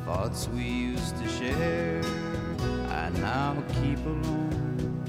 thoughts we used to share, I now keep alone.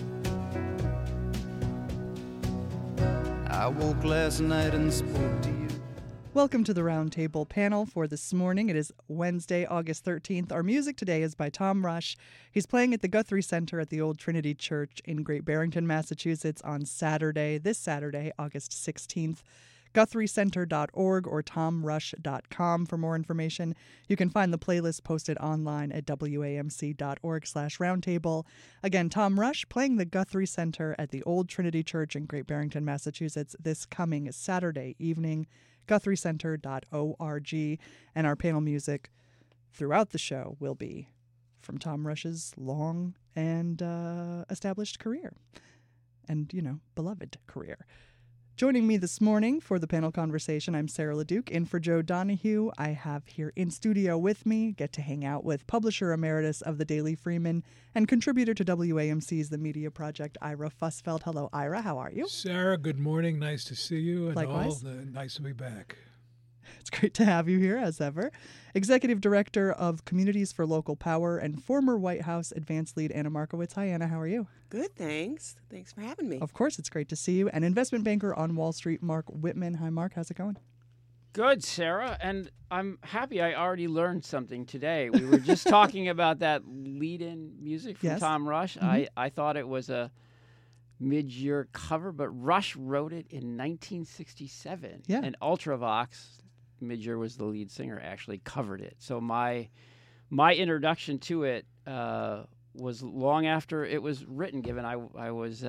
I woke last night and spoke to you. Welcome to the Roundtable panel for this morning. It is Wednesday, August 13th. Our music today is by Tom Rush. He's playing at the Guthrie Center at the Old Trinity Church in Great Barrington, Massachusetts on this Saturday, August 16th. GuthrieCenter.org or TomRush.com for more information. You can find the playlist posted online at WAMC.org/roundtable. Again, Tom Rush playing the Guthrie Center at the Old Trinity Church in Great Barrington, Massachusetts this coming Saturday evening. GuthrieCenter.org. And our panel music throughout the show will be from Tom Rush's long and established career and, beloved career. Joining me this morning for the panel conversation, I'm Sarah LeDuc, in for Joe Donahue. I have here in studio with me, get to hang out with publisher emeritus of the Daily Freeman and contributor to WAMC's The Media Project, Ira Fussfeld. Hello, Ira. How are you? Sarah, good morning. Nice to see you. And likewise. Nice to be back. It's great to have you here, as ever. Executive Director of Communities for Local Power and former White House Advance Lead Anna Markowitz. Hi, Anna. How are you? Good, thanks. Thanks for having me. Of course, it's great to see you. And investment banker on Wall Street, Mark Whitman. Hi, Mark. How's it going? Good, Sarah. And I'm happy I already learned something today. We were just talking about that lead-in music from Yes. Tom Rush. Mm-hmm. I thought it was a mid-year cover, but Rush wrote it in 1967. Yeah. And Ultravox, Midyear was the lead singer, actually covered it. So my introduction to it was long after it was written, given I was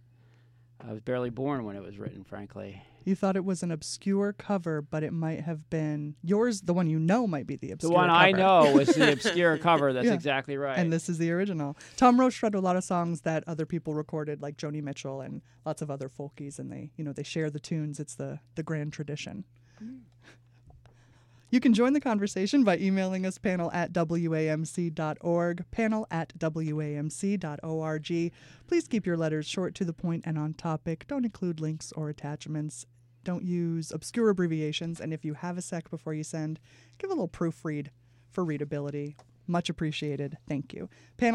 barely born when it was written, frankly. You thought it was an obscure cover, but it might have been yours. The one you know might be the obscure The one cover. I know was the obscure cover. That's Yeah. exactly right. And this is the original. Tom Rush wrote a lot of songs that other people recorded, like Joni Mitchell and lots of other folkies, and they share the tunes. It's the grand tradition. You can join the conversation by emailing us panel@WAMC.org, panel@WAMC.org. Please keep your letters short, to the point, and on topic. Don't include links or attachments. Don't use obscure abbreviations. And if you have a sec before you send, give a little proofread for readability. Much appreciated. Thank you.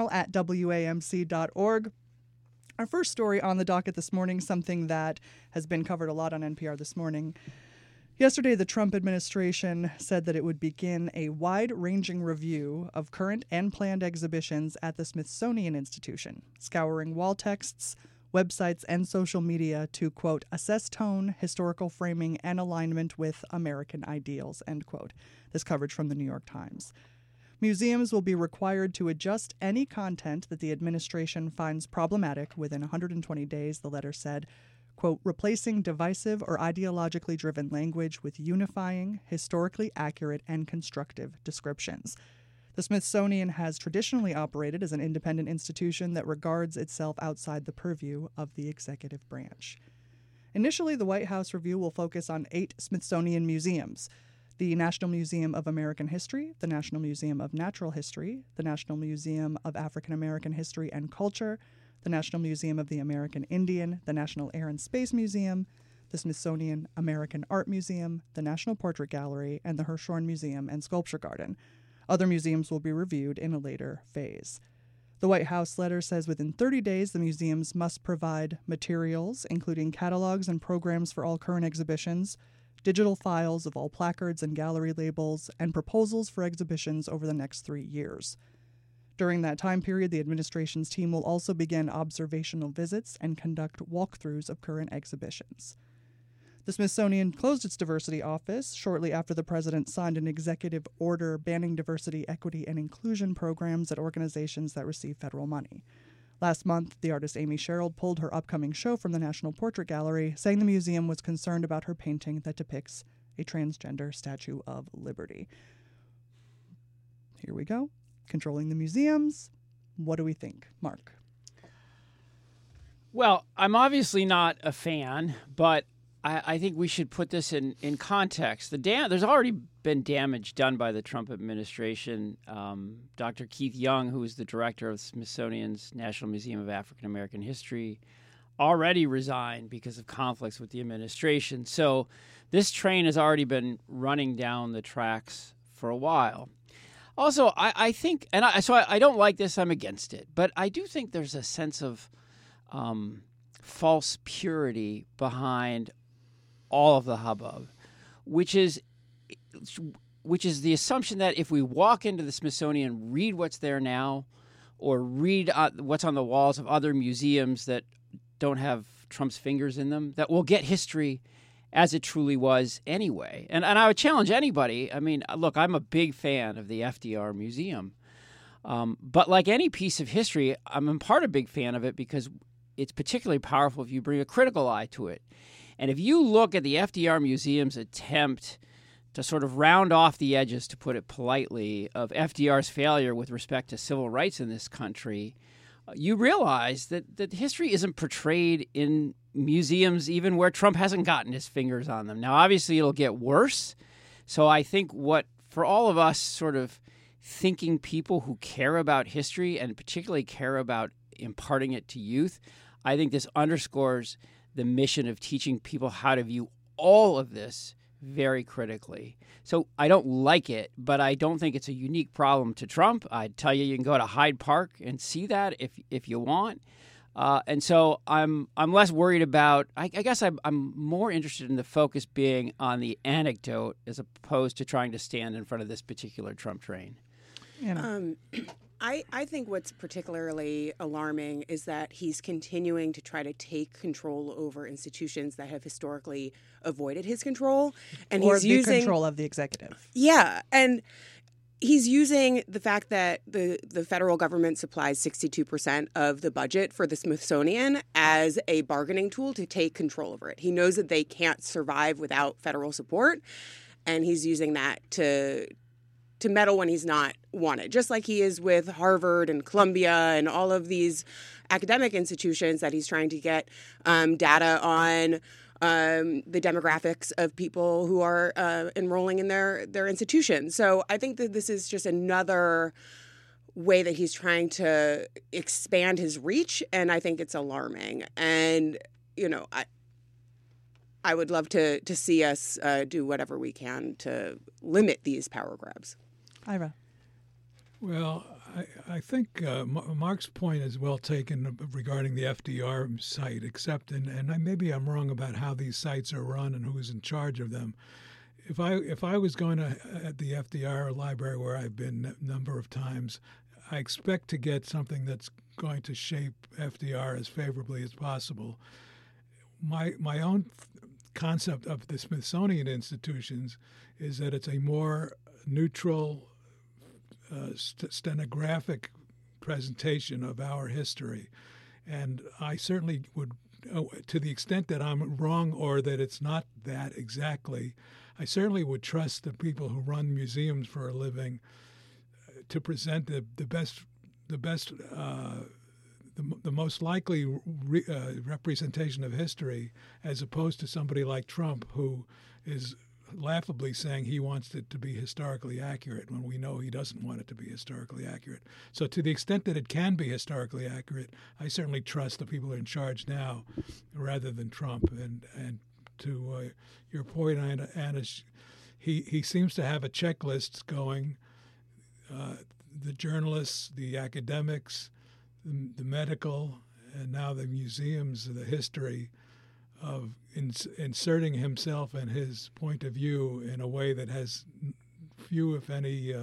Panel@WAMC.org. Our first story on the docket this morning, something that has been covered a lot on NPR this morning. Yesterday, the Trump administration said that it would begin a wide-ranging review of current and planned exhibitions at the Smithsonian Institution, scouring wall texts, websites, and social media to, quote, assess tone, historical framing, and alignment with American ideals, end quote. This coverage from the New York Times. Museums will be required to adjust any content that the administration finds problematic within 120 days, the letter said, quote, replacing divisive or ideologically driven language with unifying, historically accurate, and constructive descriptions. The Smithsonian has traditionally operated as an independent institution that regards itself outside the purview of the executive branch. Initially, the White House review will focus on 8 Smithsonian museums: the National Museum of American History, the National Museum of Natural History, the National Museum of African American History and Culture, the National Museum of the American Indian, the National Air and Space Museum, the Smithsonian American Art Museum, the National Portrait Gallery, and the Hirshhorn Museum and Sculpture Garden. Other museums will be reviewed in a later phase. The White House letter says within 30 days, the museums must provide materials, including catalogs and programs for all current exhibitions, digital files of all placards and gallery labels, and proposals for exhibitions over the next 3 years. During that time period, the administration's team will also begin observational visits and conduct walkthroughs of current exhibitions. The Smithsonian closed its diversity office shortly after the president signed an executive order banning diversity, equity, and inclusion programs at organizations that receive federal money. Last month, the artist Amy Sherrill pulled her upcoming show from the National Portrait Gallery, saying the museum was concerned about her painting that depicts a transgender Statue of Liberty. Here we go. Controlling the museums. What do we think? Mark? Well, I'm obviously not a fan, but I think we should put this in context. There's already been damage done by the Trump administration. Dr. Keith Young, who is the director of Smithsonian's National Museum of African American History, already resigned because of conflicts with the administration. So this train has already been running down the tracks for a while. Also, I think, and I don't like this. I'm against it, but I do think there's a sense of false purity behind all of the hubbub, which is the assumption that if we walk into the Smithsonian, read what's there now, or read what's on the walls of other museums that don't have Trump's fingers in them, that we'll get history as it truly was anyway. And I would challenge anybody. I mean, look, I'm a big fan of the FDR Museum. But like any piece of history, I'm in part a big fan of it because it's particularly powerful if you bring a critical eye to it. And if you look at the FDR Museum's attempt to sort of round off the edges, to put it politely, of FDR's failure with respect to civil rights in this country, you realize that history isn't portrayed in museums even where Trump hasn't gotten his fingers on them. Now, obviously, it'll get worse. So I think for all of us sort of thinking people who care about history and particularly care about imparting it to youth, I think this underscores the mission of teaching people how to view all of this very critically. So I don't like it, but I don't think it's a unique problem to Trump. I'd tell you can go to Hyde Park and see that if you want. And so I'm less worried about. I guess I'm more interested in the focus being on the anecdote as opposed to trying to stand in front of this particular Trump train. I think what's particularly alarming is that he's continuing to try to take control over institutions that have historically avoided his control, and he's using control of the executive. Yeah, and he's using the fact that the federal government supplies 62% of the budget for the Smithsonian as a bargaining tool to take control over it. He knows that they can't survive without federal support, and he's using that to meddle when he's not wanted, just like he is with Harvard and Columbia and all of these academic institutions that he's trying to get data on the demographics of people who are enrolling in their institutions. So I think that this is just another way that he's trying to expand his reach, and I think it's alarming. And, I would love to see us do whatever we can to limit these power grabs. Ira. Well, I think Mark's point is well taken regarding the FDR site, except, and maybe I'm wrong about how these sites are run and who's in charge of them. If I was going to at the FDR library, where I've been a number of times, I expect to get something that's going to shape FDR as favorably as possible. My own concept of the Smithsonian institutions is that it's a more neutral, stenographic presentation of our history. And I certainly would, to the extent that I'm wrong or that it's not that exactly, I certainly would trust the people who run museums for a living to present the most likely representation of history, as opposed to somebody like Trump, who is laughably saying he wants it to be historically accurate when we know he doesn't want it to be historically accurate. So to the extent that it can be historically accurate, I certainly trust the people in charge now rather than Trump. And to your point, Anna, he seems to have a checklist going. The journalists, the academics, the medical, and now the museums, the history of inserting himself and his point of view in a way that has few, if any,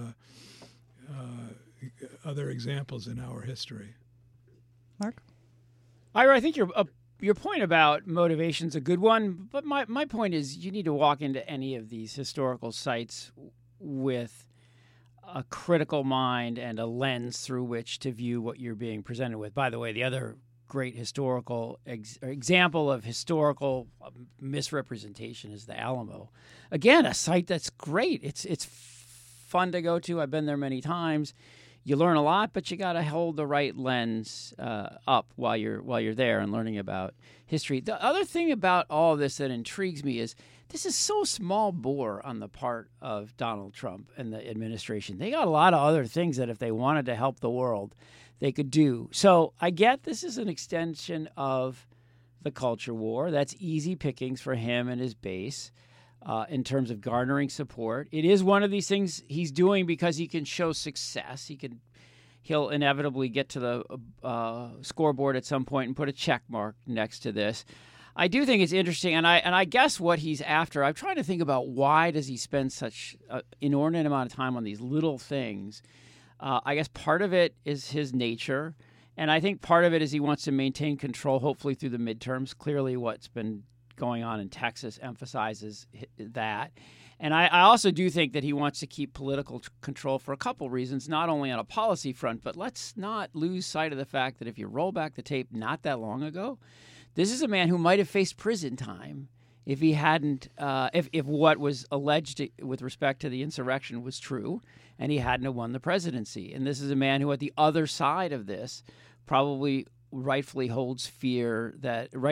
other examples in our history. Mark? Ira, I think your point about motivation is a good one, but my point is you need to walk into any of these historical sites with a critical mind and a lens through which to view what you're being presented with. By the way, the other great historical example of historical misrepresentation is the Alamo. Again, a site that's great. It's fun to go to. I've been there many times. You learn a lot, but you got to hold the right lens up while you're there and learning about history. The other thing about all of this that intrigues me is this is so small bore on the part of Donald Trump and the administration. They got a lot of other things that if they wanted to help the world, they could do. So I get this is an extension of the culture war. That's easy pickings for him and his base. in terms of garnering support. It is one of these things he's doing because he can show success. He'll inevitably get to the scoreboard at some point and put a check mark next to this. I do think it's interesting, and I guess what he's after. I'm trying to think about why does he spend such an inordinate amount of time on these little things. I guess part of it is his nature, and I think part of it is he wants to maintain control, hopefully through the midterms. Clearly, what's been going on in Texas emphasizes that. And I also do think that he wants to keep political control for a couple reasons, not only on a policy front, but let's not lose sight of the fact that if you roll back the tape not that long ago, this is a man who might have faced prison time if he hadn't, if what was alleged with respect to the insurrection was true and he hadn't have won the presidency. And this is a man who at the other side of this probably rightfully fears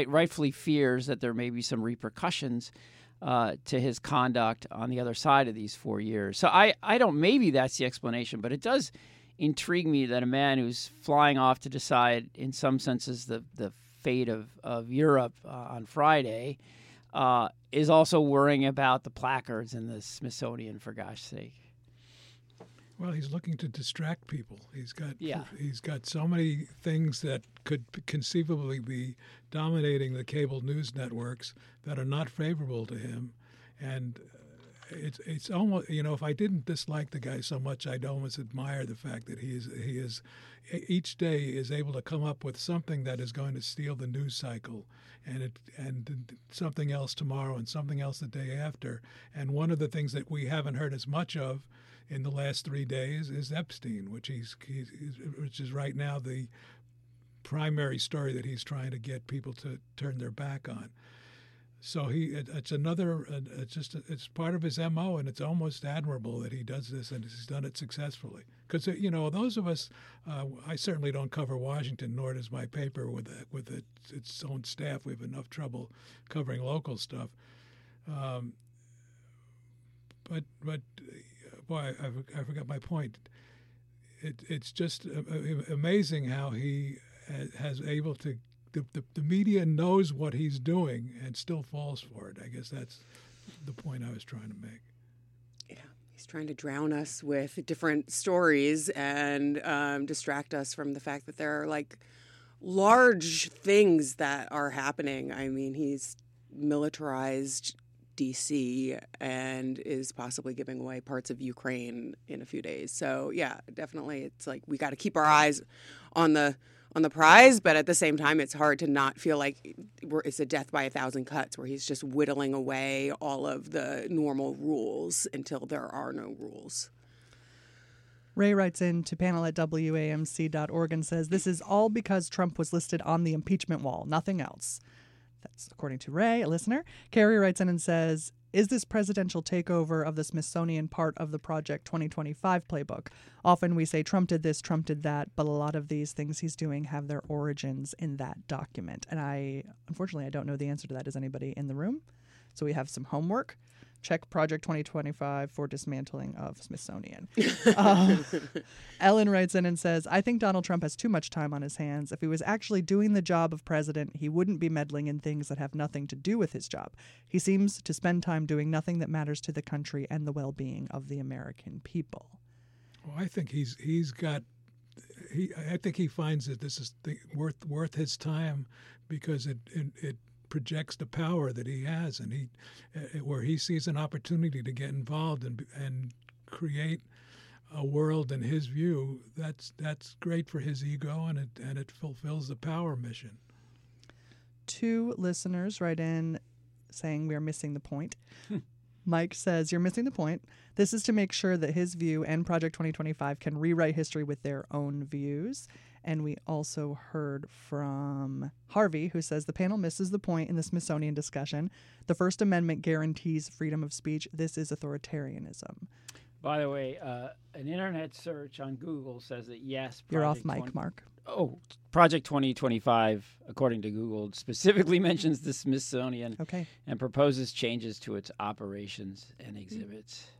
that there may be some repercussions to his conduct on the other side of these 4 years. So I don't, maybe that's the explanation, but it does intrigue me that a man who's flying off to decide, in some senses, the fate of Europe on Friday is also worrying about the placards in the Smithsonian, for gosh sake. Well, he's looking to distract people. He's got so many things that could conceivably be dominating the cable news networks that are not favorable to him, and it's almost, if I didn't dislike the guy so much, I'd almost admire the fact that he is each day is able to come up with something that is going to steal the news cycle, and something else tomorrow and something else the day after. And one of the things that we haven't heard as much of in the last 3 days is Epstein, which is right now the primary story that he's trying to get people to turn their back on. So it's part of his MO, and it's almost admirable that he does this, and he's done it successfully. Because those of us, I certainly don't cover Washington, nor does my paper with its own staff. We have enough trouble covering local stuff. But boy, I forgot my point. It's just amazing how he has able to. The media knows what he's doing and still falls for it. I guess that's the point I was trying to make. Yeah, he's trying to drown us with different stories and distract us from the fact that there are large things that are happening. I mean, he's militarized D.C. and is possibly giving away parts of Ukraine in a few days. So yeah, definitely, it's we got to keep our eyes on the prize, but at the same time, it's hard to not feel like it's a death by 1,000 cuts, where he's just whittling away all of the normal rules until there are no rules. Ray writes in to panel@wamc.org and says, "This is all because Trump was listed on the impeachment wall, nothing else." That's according to Ray, a listener. Carrie writes in and says, "Is this presidential takeover of the Smithsonian part of the Project 2025 playbook? Often we say Trump did this, Trump did that, but a lot of these things he's doing have their origins in that document." And unfortunately, I don't know the answer to that. Is anybody in the room? So we have some homework. Check Project 2025 for dismantling of Smithsonian. Ellen writes in and says, "I think Donald Trump has too much time on his hands. If he was actually doing the job of president, he wouldn't be meddling in things that have nothing to do with his job. He seems to spend time doing nothing that matters to the country and the well-being of the American people." Well, I think I think he finds that this is worth his time because it projects the power that he has, and where he sees an opportunity to get involved and create a world in his view that's great for his ego, and it fulfills the power mission. 2 listeners write in saying we are missing the point. Mike says, "You're missing the point. This is to make sure that his view and Project 2025 can rewrite history with their own views." And we also heard from Harvey, who says the panel misses the point in the Smithsonian discussion. The First Amendment guarantees freedom of speech. This is authoritarianism. By the way, an internet search on Google says that yes. You're off mic, Mark. Oh, Project 2025, according to Google, specifically mentions the Smithsonian and proposes changes to its operations and exhibits.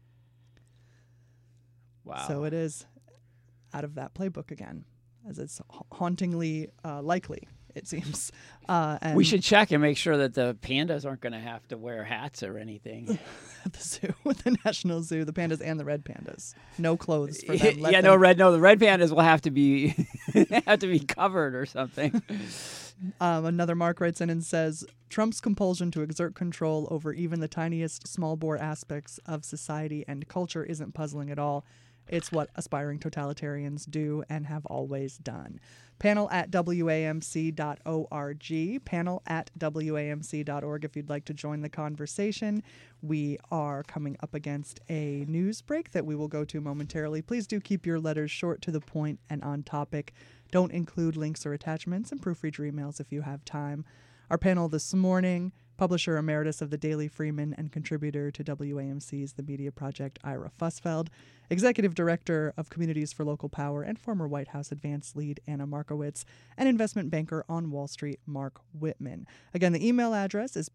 Wow. So it is out of that playbook again, as it's hauntingly likely it seems. We should check and make sure that the pandas aren't going to have to wear hats or anything. At the zoo, with the National Zoo, the pandas and the red pandas. No clothes for them. The red pandas will have to be covered or something. Another Mark writes in and says, Trump's compulsion to exert control over even the tiniest small bore aspects of society and culture isn't puzzling at all. It's what aspiring totalitarians do and have always done. Panel at WAMC.org. Panel at WAMC.org if you'd like to join the conversation. We are coming up against a news break that we will go to momentarily. Please do keep your letters short, to the point, and on topic. Don't include links or attachments, and proofread your emails if you have time. Our panel this morning, publisher emeritus of the Daily Freeman and contributor to WAMC's The Media Project, Ira Fussfeld, executive director of Communities for Local Power and former White House advance lead Anna Markowitz, and investment banker on Wall Street, Mark Whitman. Again, the email address is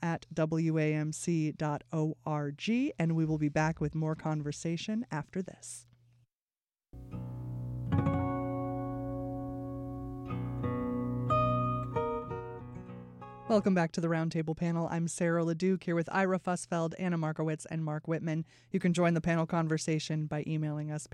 panel@WAMC.org, and we will be back with more conversation after this. Welcome back to the Roundtable Panel. I'm Sarah LeDuc here with Ira Fussfeld, Anna Markowitz, and Mark Whitman. You can join the panel conversation by emailing us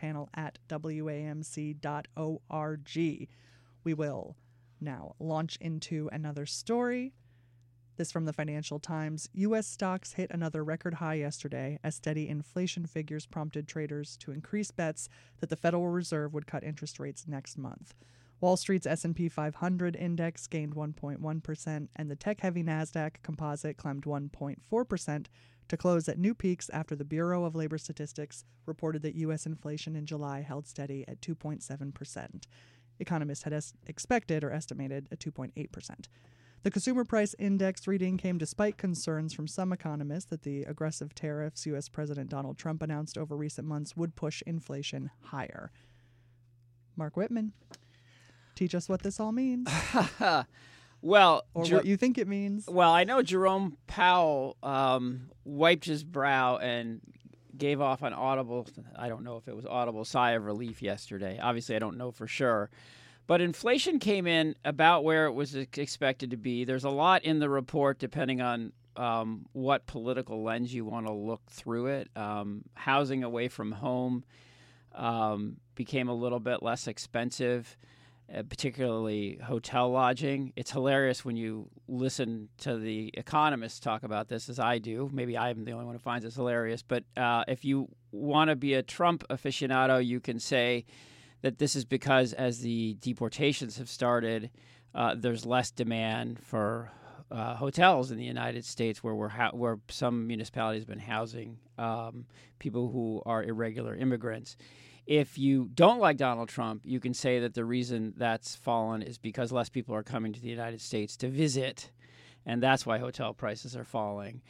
panel@WAMC.org. We will now launch into another story. This from the Financial Times. U.S. stocks hit another record high yesterday as steady inflation figures prompted traders to increase bets that the Federal Reserve would cut interest rates next month. Wall Street's S&P 500 index gained 1.1%, and the tech-heavy NASDAQ composite climbed 1.4% to close at new peaks after the Bureau of Labor Statistics reported that U.S. inflation in July held steady at 2.7%. Economists had expected or estimated at 2.8%. The Consumer Price Index reading came despite concerns from some economists that the aggressive tariffs U.S. President Donald Trump announced over recent months would push inflation higher. Mark Whitman, teach us what this all means. Well, or what you think it means. Well, I know Jerome Powell wiped his brow and gave off an audible, I don't know if it was audible, sigh of relief yesterday. Obviously, I don't know for sure. But inflation came in about where it was expected to be. There's a lot in the report depending on what political lens you want to look through it. Housing away from home became a little bit less expensive, particularly hotel lodging. It's hilarious when you listen to the economists talk about this, as I do. Maybe I'm the only one who finds this hilarious. But if you want to be a Trump aficionado, you can say that this is because as the deportations have started, there's less demand for hotels in the United States where some municipalities have been housing people who are irregular immigrants. If you don't like Donald Trump, you can say that the reason that's fallen is because less people are coming to the United States to visit, and that's why hotel prices are falling.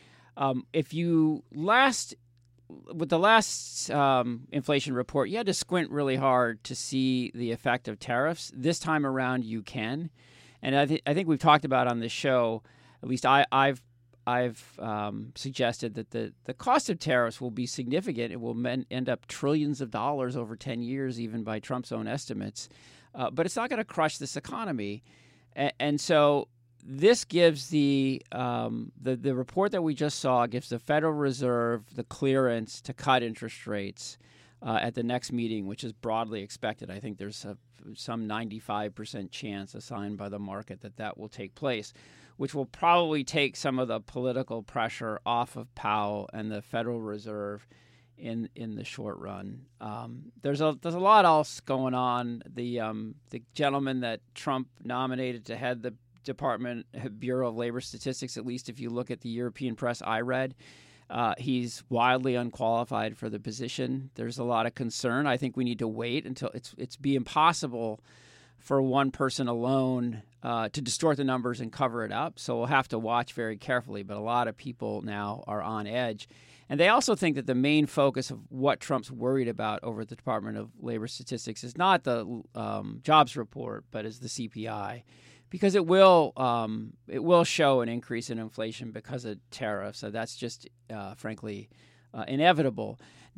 With the last inflation report, you had to squint really hard to see the effect of tariffs. This time around, you can, and I think we've talked about on this show. At least I've suggested that the cost of tariffs will be significant. It will end up trillions of dollars over 10 years, even by Trump's own estimates. But it's not going to crush this economy, and so. This gives the report that we just saw gives the Federal Reserve the clearance to cut interest rates at the next meeting, which is broadly expected. I think there's some 95% chance assigned by the market that will take place, which will probably take some of the political pressure off of Powell and the Federal Reserve in the short run. There's a lot else going on. The gentleman that Trump nominated to head the Bureau of Labor Statistics, at least if you look at the European press I read, he's wildly unqualified for the position. There's a lot of concern. I think we need to wait until it's be impossible for one person alone to distort the numbers and cover it up. So we'll have to watch very carefully. But a lot of people now are on edge. And they also think that the main focus of what Trump's worried about over at the Department of Labor Statistics is not the jobs report, but is the CPI. Because it will show an increase in inflation because of tariffs. So that's just, frankly, inevitable.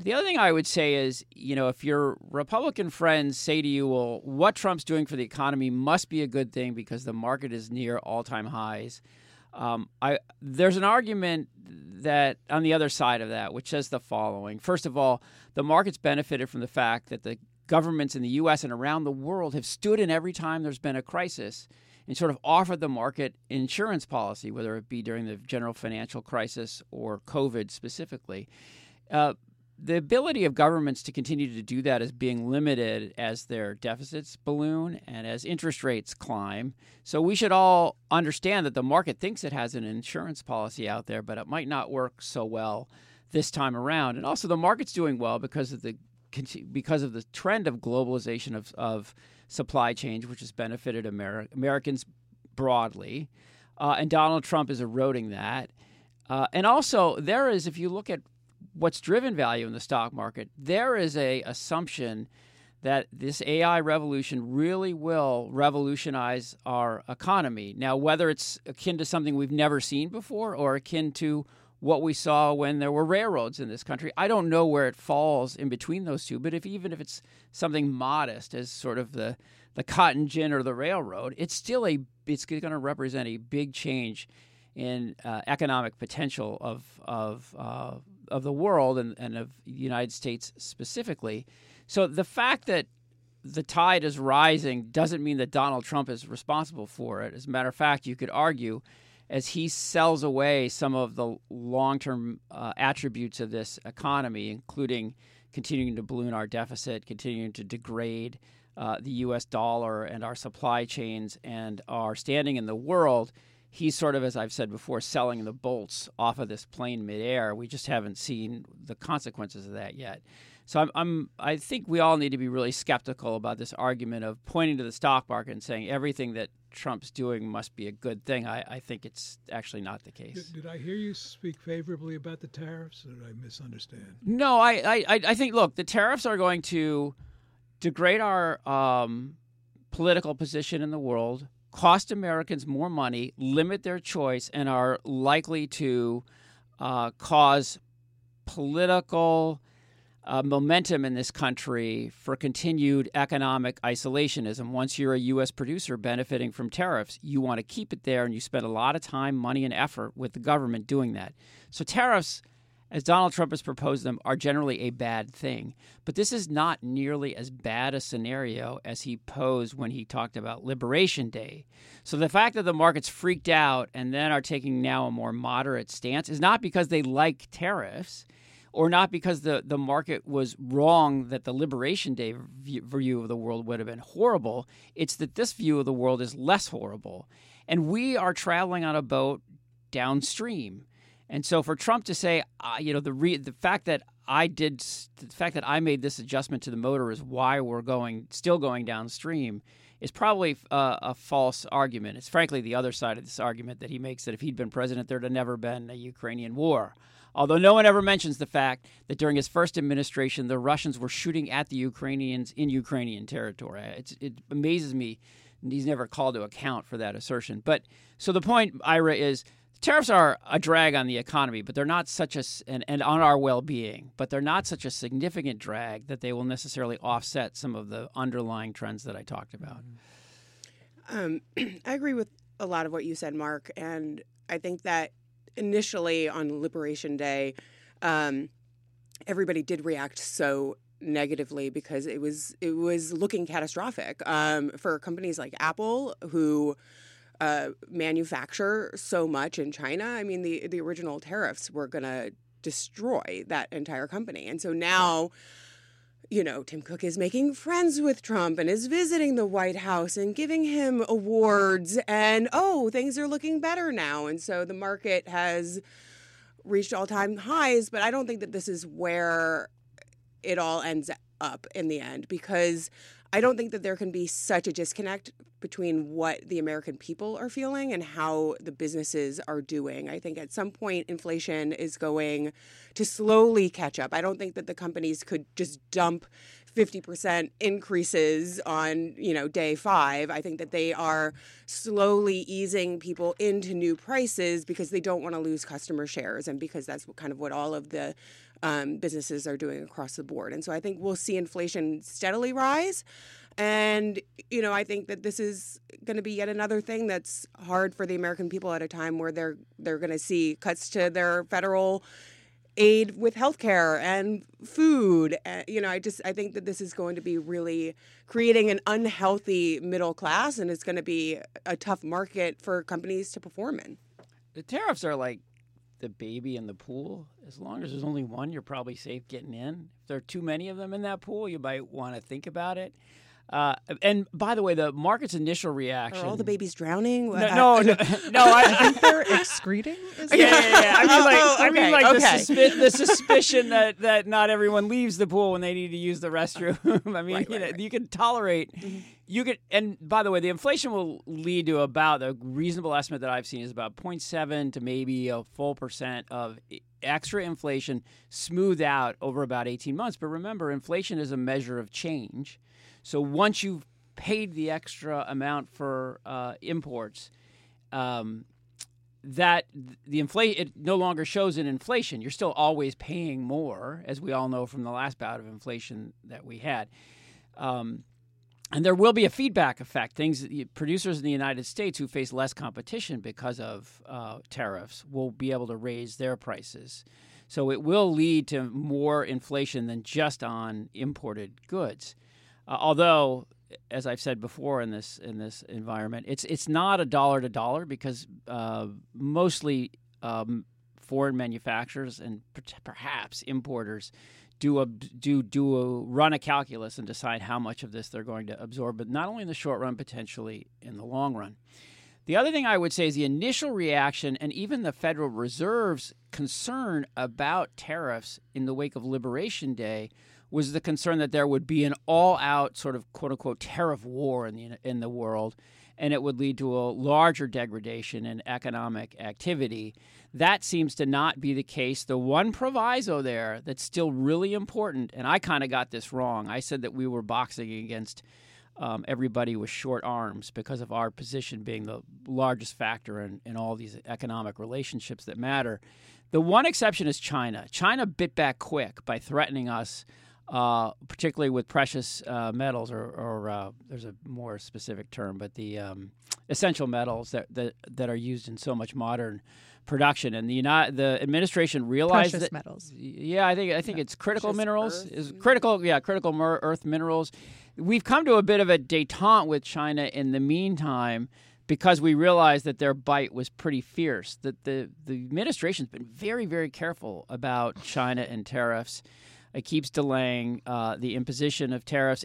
The other thing I would say is, if your Republican friends say to you, well, what Trump's doing for the economy must be a good thing because the market is near all-time highs, there's an argument that on the other side of that, which says the following. First of all, the market's benefited from the fact that the governments in the U.S. and around the world have stood in every time there's been a crisis and sort of offered the market insurance policy, whether it be during the general financial crisis or COVID specifically. The ability of governments to continue to do that is being limited as their deficits balloon and as interest rates climb. So we should all understand that the market thinks it has an insurance policy out there, but it might not work so well this time around. And also the market's doing well because of the trend of globalization of supply chains, which has benefited Americans broadly. And Donald Trump is eroding that. And also there is, if you look at what's driven value in the stock market, there is a assumption that this AI revolution really will revolutionize our economy. Now, whether it's akin to something we've never seen before or akin to what we saw when there were railroads in this country, I don't know where it falls in between those two. But even if it's something modest as sort of the cotton gin or the railroad, it's going to represent a big change in economic potential of the world and of the United States specifically. So the fact that the tide is rising doesn't mean that Donald Trump is responsible for it. As a matter of fact, you could argue as he sells away some of the long-term attributes of this economy, including continuing to balloon our deficit, continuing to degrade the U.S. dollar and our supply chains and our standing in the world, he's sort of, as I've said before, selling the bolts off of this plane midair. We just haven't seen the consequences of that yet. So I think we all need to be really skeptical about this argument of pointing to the stock market and saying everything that Trump's doing must be a good thing. I think it's actually not the case. Did I hear you speak favorably about the tariffs, or did I misunderstand? No, I think, look, the tariffs are going to degrade our political position in the world, cost Americans more money, limit their choice, and are likely to cause political momentum in this country for continued economic isolationism. Once you're a U.S. producer benefiting from tariffs, you want to keep it there, and you spend a lot of time, money, and effort with the government doing that. So tariffs, as Donald Trump has proposed them, are generally a bad thing. But this is not nearly as bad a scenario as he posed when he talked about Liberation Day. So the fact that the market's freaked out and then are taking now a more moderate stance is not because they like tariffs or not because the market was wrong that the Liberation Day view of the world would have been horrible. It's that this view of the world is less horrible. And we are traveling on a boat downstream. And so for Trump to say, the fact that I made this adjustment to the motor is why we're still going downstream is probably a false argument. It's frankly the other side of this argument that he makes, that if he'd been president, there'd have never been a Ukrainian war. Although no one ever mentions the fact that during his first administration, the Russians were shooting at the Ukrainians in Ukrainian territory. It amazes me he's never called to account for that assertion. But so the point, Ira, is tariffs are a drag on the economy, but they're not such and on our well-being, but they're not such a significant drag that they will necessarily offset some of the underlying trends that I talked about. I agree with a lot of what you said, Mark, and I think that initially on Liberation Day, everybody did react so negatively because it was looking catastrophic for companies like Apple, who manufacture so much in China. I mean, the original tariffs were going to destroy that entire company. And so now, Tim Cook is making friends with Trump and is visiting the White House and giving him awards. And, things are looking better now. And so the market has reached all-time highs. But I don't think that this is where it all ends up in the end, because I don't think that there can be such a disconnect between what the American people are feeling and how the businesses are doing. I think at some point inflation is going to slowly catch up. I don't think that the companies could just dump 50% increases on, day 5. I think that they are slowly easing people into new prices because they don't want to lose customer shares, and because that's kind of what all of the businesses are doing across the board. And so I think we'll see inflation steadily rise. And, I think that this is going to be yet another thing that's hard for the American people at a time where they're going to see cuts to their federal aid with healthcare and food. I think that this is going to be really creating an unhealthy middle class, and it's going to be a tough market for companies to perform in. The tariffs are like the baby in the pool. As long as there's only one, you're probably safe getting in. If there are too many of them in that pool, you might want to think about it. And by the way, the market's initial reaction. Are all the babies drowning? No. I think they're excreting. Yeah. I mean, the suspicion that not everyone leaves the pool when they need to use the restroom. I mean, Right. You can tolerate. You could, and by the way, the inflation will lead to about a reasonable estimate that I've seen is about 0.7 to maybe a full % of extra inflation smoothed out over about 18 months. But remember, inflation is a measure of change. So once you've paid the extra amount for imports, that it no longer shows in inflation. You're still always paying more, as we all know from the last bout of inflation that we had. And there will be a feedback effect. Producers in the United States who face less competition because of tariffs will be able to raise their prices. So it will lead to more inflation than just on imported goods. Although, as I've said before in this environment, it's not a dollar to dollar because mostly foreign manufacturers and perhaps importers run a calculus and decide how much of this they're going to absorb, but not only in the short run, potentially in the long run. The other thing I would say is the initial reaction and even the Federal Reserve's concern about tariffs in the wake of Liberation Day was the concern that there would be an all-out sort of quote-unquote tariff war in the world, and it would lead to a larger degradation in economic activity. That seems to not be the case. The one proviso there that's still really important, and I kind of got this wrong. I said that we were boxing against everybody with short arms because of our position being the largest factor in all these economic relationships that matter. The one exception is China. China bit back quick by threatening us, particularly with precious metals, or there's a more specific term, but the essential metals that are used in so much modern production. And the administration realized precious that metals. Yeah, I think it's critical Precious minerals earth. is critical. Yeah, critical earth minerals. We've come to a bit of a détente with China in the meantime, because we realized that their bite was pretty fierce. That the administration's been very, very careful about China and tariffs. It keeps delaying the imposition of tariffs.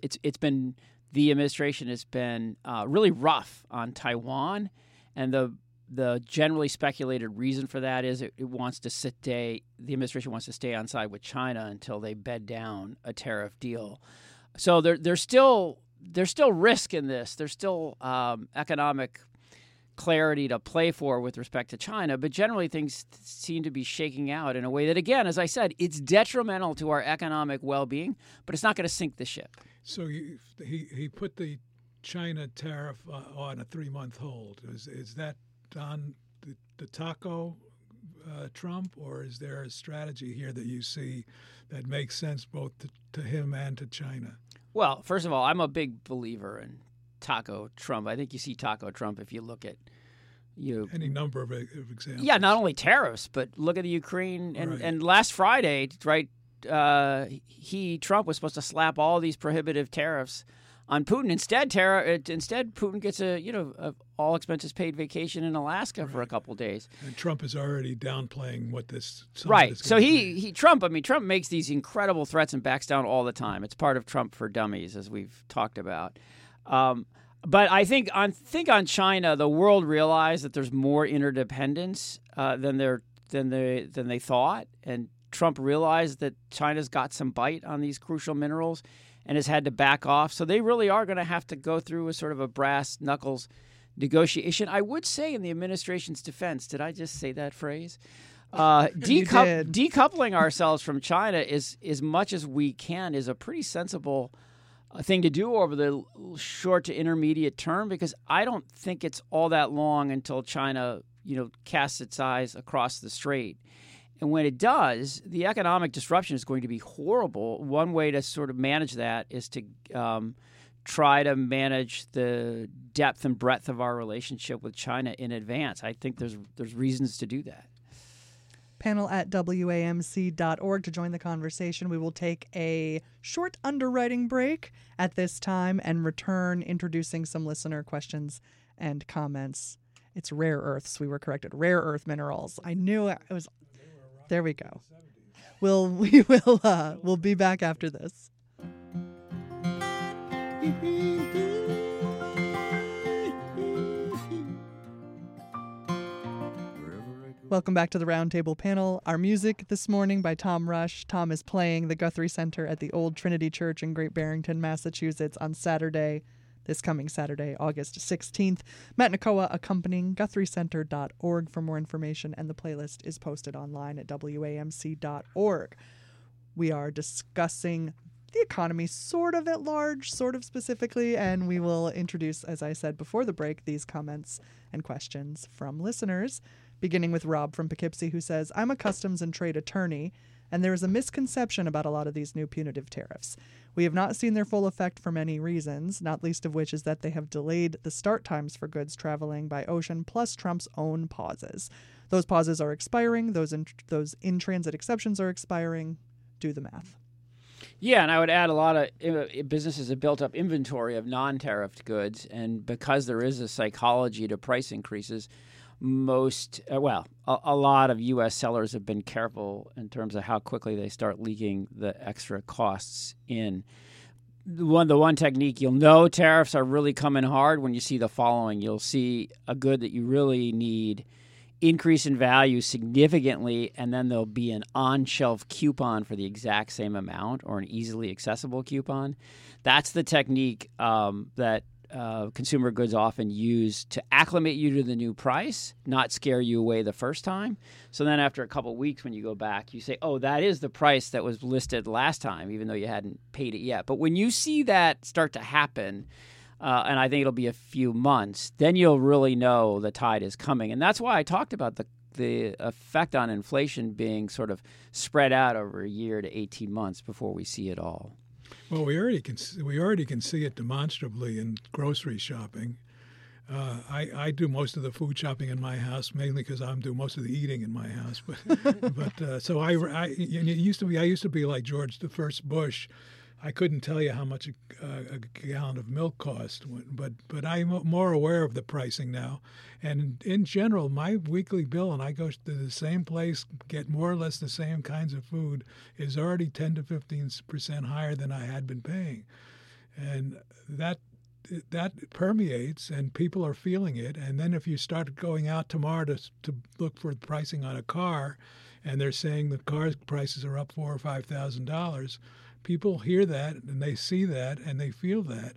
The administration has been really rough on Taiwan, and the generally speculated reason for that is it wants to the administration wants to stay on side with China until they bed down a tariff deal. So there's still risk in this. There's still economic clarity to play for with respect to China, but generally things seem to be shaking out in a way that, again, as I said, it's detrimental to our economic well-being, but it's not going to sink the ship. So he put the China tariff on a 3-month hold. Is that on the taco Trump, or is there a strategy here that you see that makes sense both to him and to China? Well, first of all, I'm a big believer in taco Trump. I think you see taco Trump if you look at any number of examples. Yeah, not only tariffs, but look at the Ukraine and last Friday, right? Trump was supposed to slap all these prohibitive tariffs on Putin. Instead, Putin gets a all expenses paid vacation in Alaska for a couple of days. And Trump is already downplaying what this right. Is So Trump makes these incredible threats and backs down all the time. It's part of Trump for Dummies, as we've talked about. But I think on China, the world realized that there's more interdependence than they thought, and Trump realized that China's got some bite on these crucial minerals and has had to back off. So they really are going to have to go through a sort of a brass knuckles negotiation. I would say, in the administration's defense, did I just say that phrase? Decoupling ourselves from China is, as much as we can, is a pretty sensible thing to do over the short to intermediate term, because I don't think it's all that long until China, casts its eyes across the strait. And when it does, the economic disruption is going to be horrible. One way to sort of manage that is to try to manage the depth and breadth of our relationship with China in advance. I think there's reasons to do that. Panel at WAMC.org to join the conversation. We will take a short underwriting break at this time and return introducing some listener questions and comments. It's rare earths. We were corrected. Rare earth minerals. I knew it was. There we go. We'll be back after this. Welcome back to the Roundtable panel. Our music this morning by Tom Rush. Tom is playing the Guthrie Center at the Old Trinity Church in Great Barrington, Massachusetts on this coming Saturday, August 16th. Matt Nakoa accompanying GuthrieCenter.org for more information, and the playlist is posted online at WAMC.org. We are discussing the economy sort of at large, sort of specifically, and we will introduce, as I said before the break, these comments and questions from listeners, beginning with Rob from Poughkeepsie, who says, I'm a customs and trade attorney, and there is a misconception about a lot of these new punitive tariffs. We have not seen their full effect for many reasons, not least of which is that they have delayed the start times for goods traveling by ocean, plus Trump's own pauses. Those pauses are expiring. Those in-transit exceptions are expiring. Do the math. Yeah, and I would add a lot of businesses have built up inventory of non-tariffed goods, and because there is a psychology to price increases, a lot of U.S. sellers have been careful in terms of how quickly they start leaking the extra costs in. The one technique you'll know tariffs are really coming hard when you see the following. You'll see a good that you really need increase in value significantly, and then there'll be an on-shelf coupon for the exact same amount or an easily accessible coupon. That's the technique that consumer goods often use to acclimate you to the new price, not scare you away the first time. So then after a couple of weeks when you go back, you say, oh, that is the price that was listed last time, even though you hadn't paid it yet. But when you see that start to happen, and I think it'll be a few months, then you'll really know the tide is coming. And that's why I talked about the effect on inflation being sort of spread out over a year to 18 months before we see it all. Well, we already can see it demonstrably in grocery shopping. I do most of the food shopping in my house, mainly because I do most of the eating in my house. But so I used to be like George I. Bush. I couldn't tell you how much a gallon of milk cost, but I'm more aware of the pricing now. And in general, my weekly bill, and I go to the same place, get more or less the same kinds of food, is already 10 to 15% higher than I had been paying. And that permeates, and people are feeling it. And then if you start going out tomorrow to look for pricing on a car, and they're saying the car prices are up $4,000 or $5,000, people hear that and they see that and they feel that.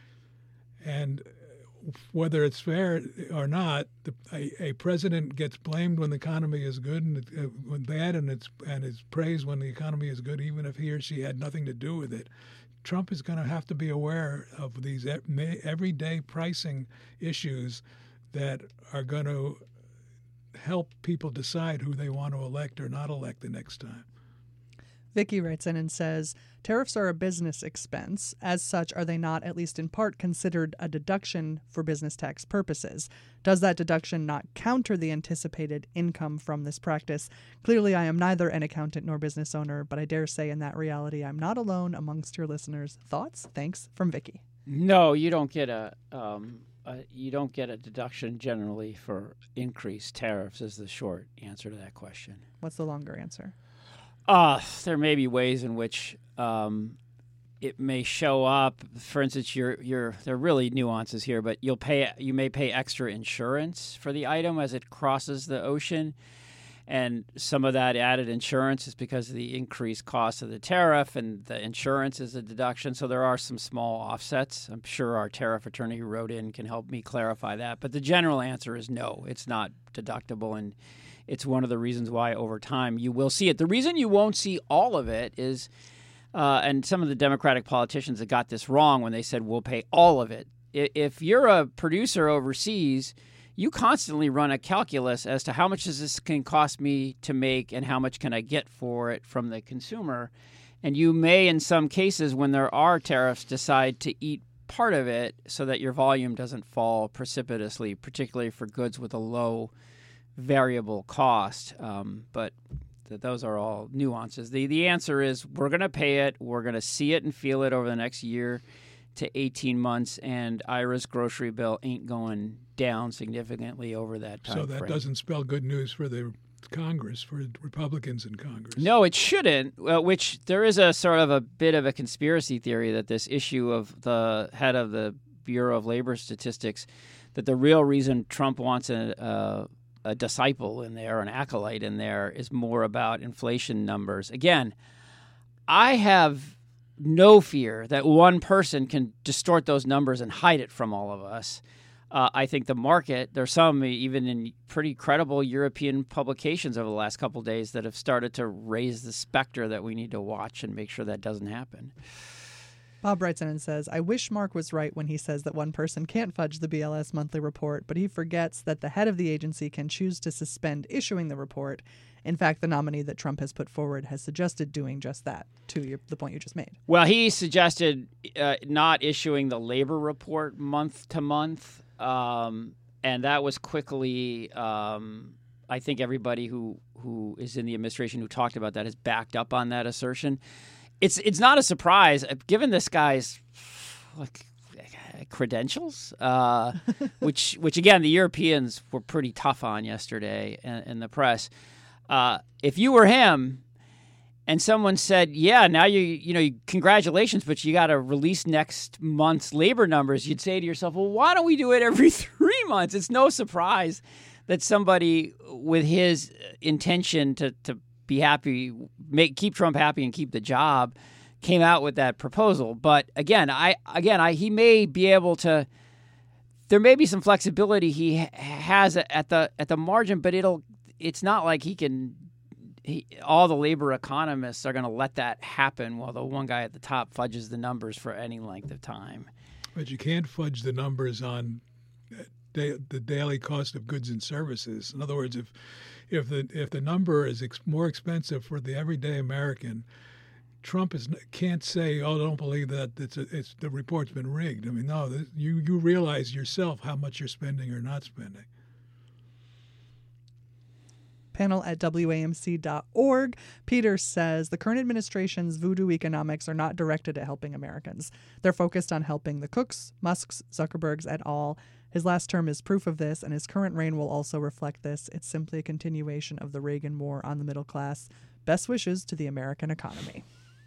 And whether it's fair or not, a president gets blamed when the economy is good and when bad, and it's praised when the economy is good, even if he or she had nothing to do with it. Trump is going to have to be aware of these everyday pricing issues that are going to help people decide who they want to elect or not elect the next time. Vicky writes in and says, tariffs are a business expense. As such, are they not, at least in part, considered a deduction for business tax purposes? Does that deduction not counter the anticipated income from this practice? Clearly, I am neither an accountant nor business owner, but I dare say in that reality, I'm not alone amongst your listeners. Thoughts? Thanks, from Vicky. No, you don't get a deduction generally for increased tariffs is the short answer to that question. What's the longer answer? There may be ways in which it may show up. For instance, there are really nuances here, but you may pay extra insurance for the item as it crosses the ocean, and some of that added insurance is because of the increased cost of the tariff, and the insurance is a deduction. So there are some small offsets. I'm sure our tariff attorney who wrote in can help me clarify that. But the general answer is no, it's not deductible, and it's one of the reasons why over time you will see it. The reason you won't see all of it is, and some of the Democratic politicians that got this wrong when they said we'll pay all of it. If you're a producer overseas, you constantly run a calculus as to how much does this can cost me to make and how much can I get for it from the consumer. And you may, in some cases, when there are tariffs, decide to eat part of it so that your volume doesn't fall precipitously, particularly for goods with a low variable cost. But those are all nuances. The answer is we're going to pay it. We're going to see it and feel it over the next year to 18 months, and Ira's grocery bill ain't going down significantly over that time So that frame. doesn't spell good news for the Congress, for Republicans in Congress. No, it shouldn't, which there is a sort of a bit of a conspiracy theory that this issue of the head of the Bureau of Labor Statistics, that the real reason Trump wants a disciple in there, an acolyte in there, is more about inflation numbers. Again, I have no fear that one person can distort those numbers and hide it from all of us. I think the market, there's some even in pretty credible European publications over the last couple of days that have started to raise the specter that we need to watch and make sure that doesn't happen. Bob writes in and says, I wish Mark was right when he says that one person can't fudge the BLS monthly report, but he forgets that the head of the agency can choose to suspend issuing the report. In fact, the nominee that Trump has put forward has suggested doing just that, to the point you just made. Well, he suggested not issuing the labor report month to month, and that was quickly, I think everybody who is in the administration who talked about that has backed up on that assertion. It's not a surprise, given this guy's credentials, which again, the Europeans were pretty tough on yesterday in the press. If you were him and someone said, yeah, now congratulations, but you got to release next month's labor numbers, you'd say to yourself, well, why don't we do it every 3 months? It's no surprise that somebody with his intention to be happy, keep Trump happy and keep the job, came out with that proposal. But again, he may be able to. There may be some flexibility he has at the margin, but it's not like all the labor economists are going to let that happen while the one guy at the top fudges the numbers for any length of time. But you can't fudge the numbers on the daily cost of goods and services. In other words, if the number is more expensive for the everyday American, Trump can't say, "Oh, don't believe that it's the report's been rigged." I mean, no, you realize yourself how much you're spending or not spending. Panel at WAMC.org. Peter says the current administration's voodoo economics are not directed at helping Americans. They're focused on helping the Cooks, Musks, Zuckerbergs et al. His last term is proof of this, and his current reign will also reflect this. It's simply a continuation of the Reagan war on the middle class. Best wishes to the American economy.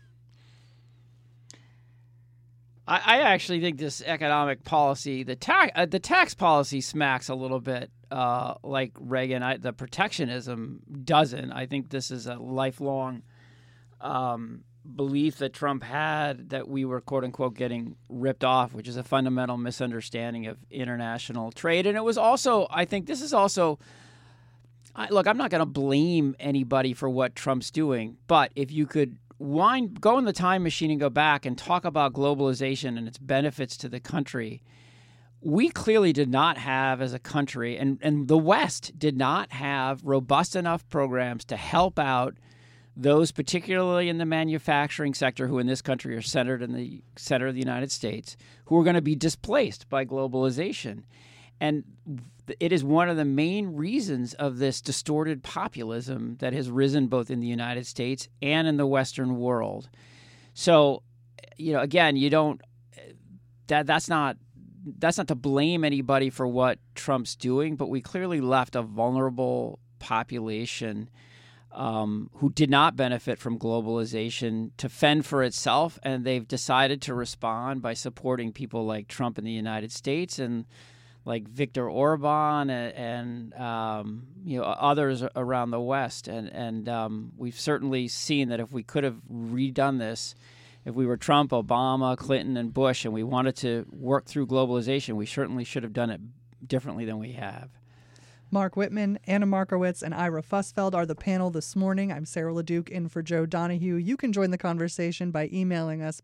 I actually think this economic policy, the tax policy, smacks a little bit like Reagan. The protectionism doesn't. I think this is a lifelong belief that Trump had that we were, quote unquote, getting ripped off, which is a fundamental misunderstanding of international trade. And it was also, I think this is also, look, I'm not going to blame anybody for what Trump's doing, but if you could go in the time machine and go back and talk about globalization and its benefits to the country, we clearly did not have as a country, and the West did not have robust enough programs to help out those, particularly in the manufacturing sector, who in this country are centered in the center of the United States, who are going to be displaced by globalization. And it is one of the main reasons of this distorted populism that has risen both in the United States and in the Western world. So, again, that's not to blame anybody for what Trump's doing, but we clearly left a vulnerable population who did not benefit from globalization to fend for itself, and they've decided to respond by supporting people like Trump in the United States and like Viktor Orban and others around the West. And we've certainly seen that if we could have redone this, if we were Trump, Obama, Clinton, and Bush, and we wanted to work through globalization, we certainly should have done it differently than we have. Mark Whitman, Anna Markowitz, and Ira Fussfeld are the panel this morning. I'm Sarah LeDuc in for Joe Donahue. You can join the conversation by emailing us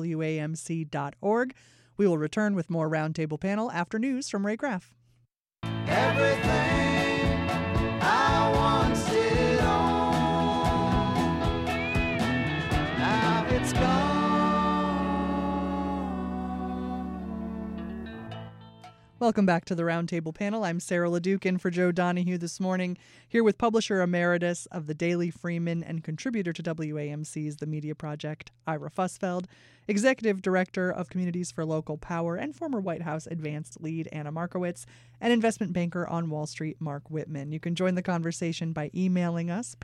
panel@WAMC.org. We will return with more Roundtable Panel after news from Ray Graff. everything I once did own. Now it's gone. Welcome back to the Roundtable Panel. I'm Sarah LeDuc in for Joe Donahue this morning, here with publisher emeritus of the Daily Freeman and contributor to WAMC's The Media Project, Ira Fussfeld, executive director of Communities for Local Power and former White House advanced lead Anna Markowitz, and investment banker on Wall Street, Mark Whitman. You can join the conversation by emailing us,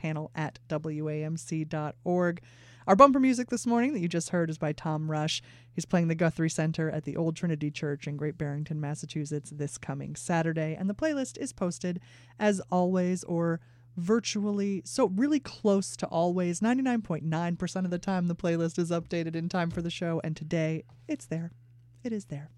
panel@wamc.org. Our bumper music this morning that you just heard is by Tom Rush. He's playing the Guthrie Center at the Old Trinity Church in Great Barrington, Massachusetts this coming Saturday. And the playlist is posted as always, or virtually, so really close to always. 99.9% of the time the playlist is updated in time for the show. And today it's there. It is there.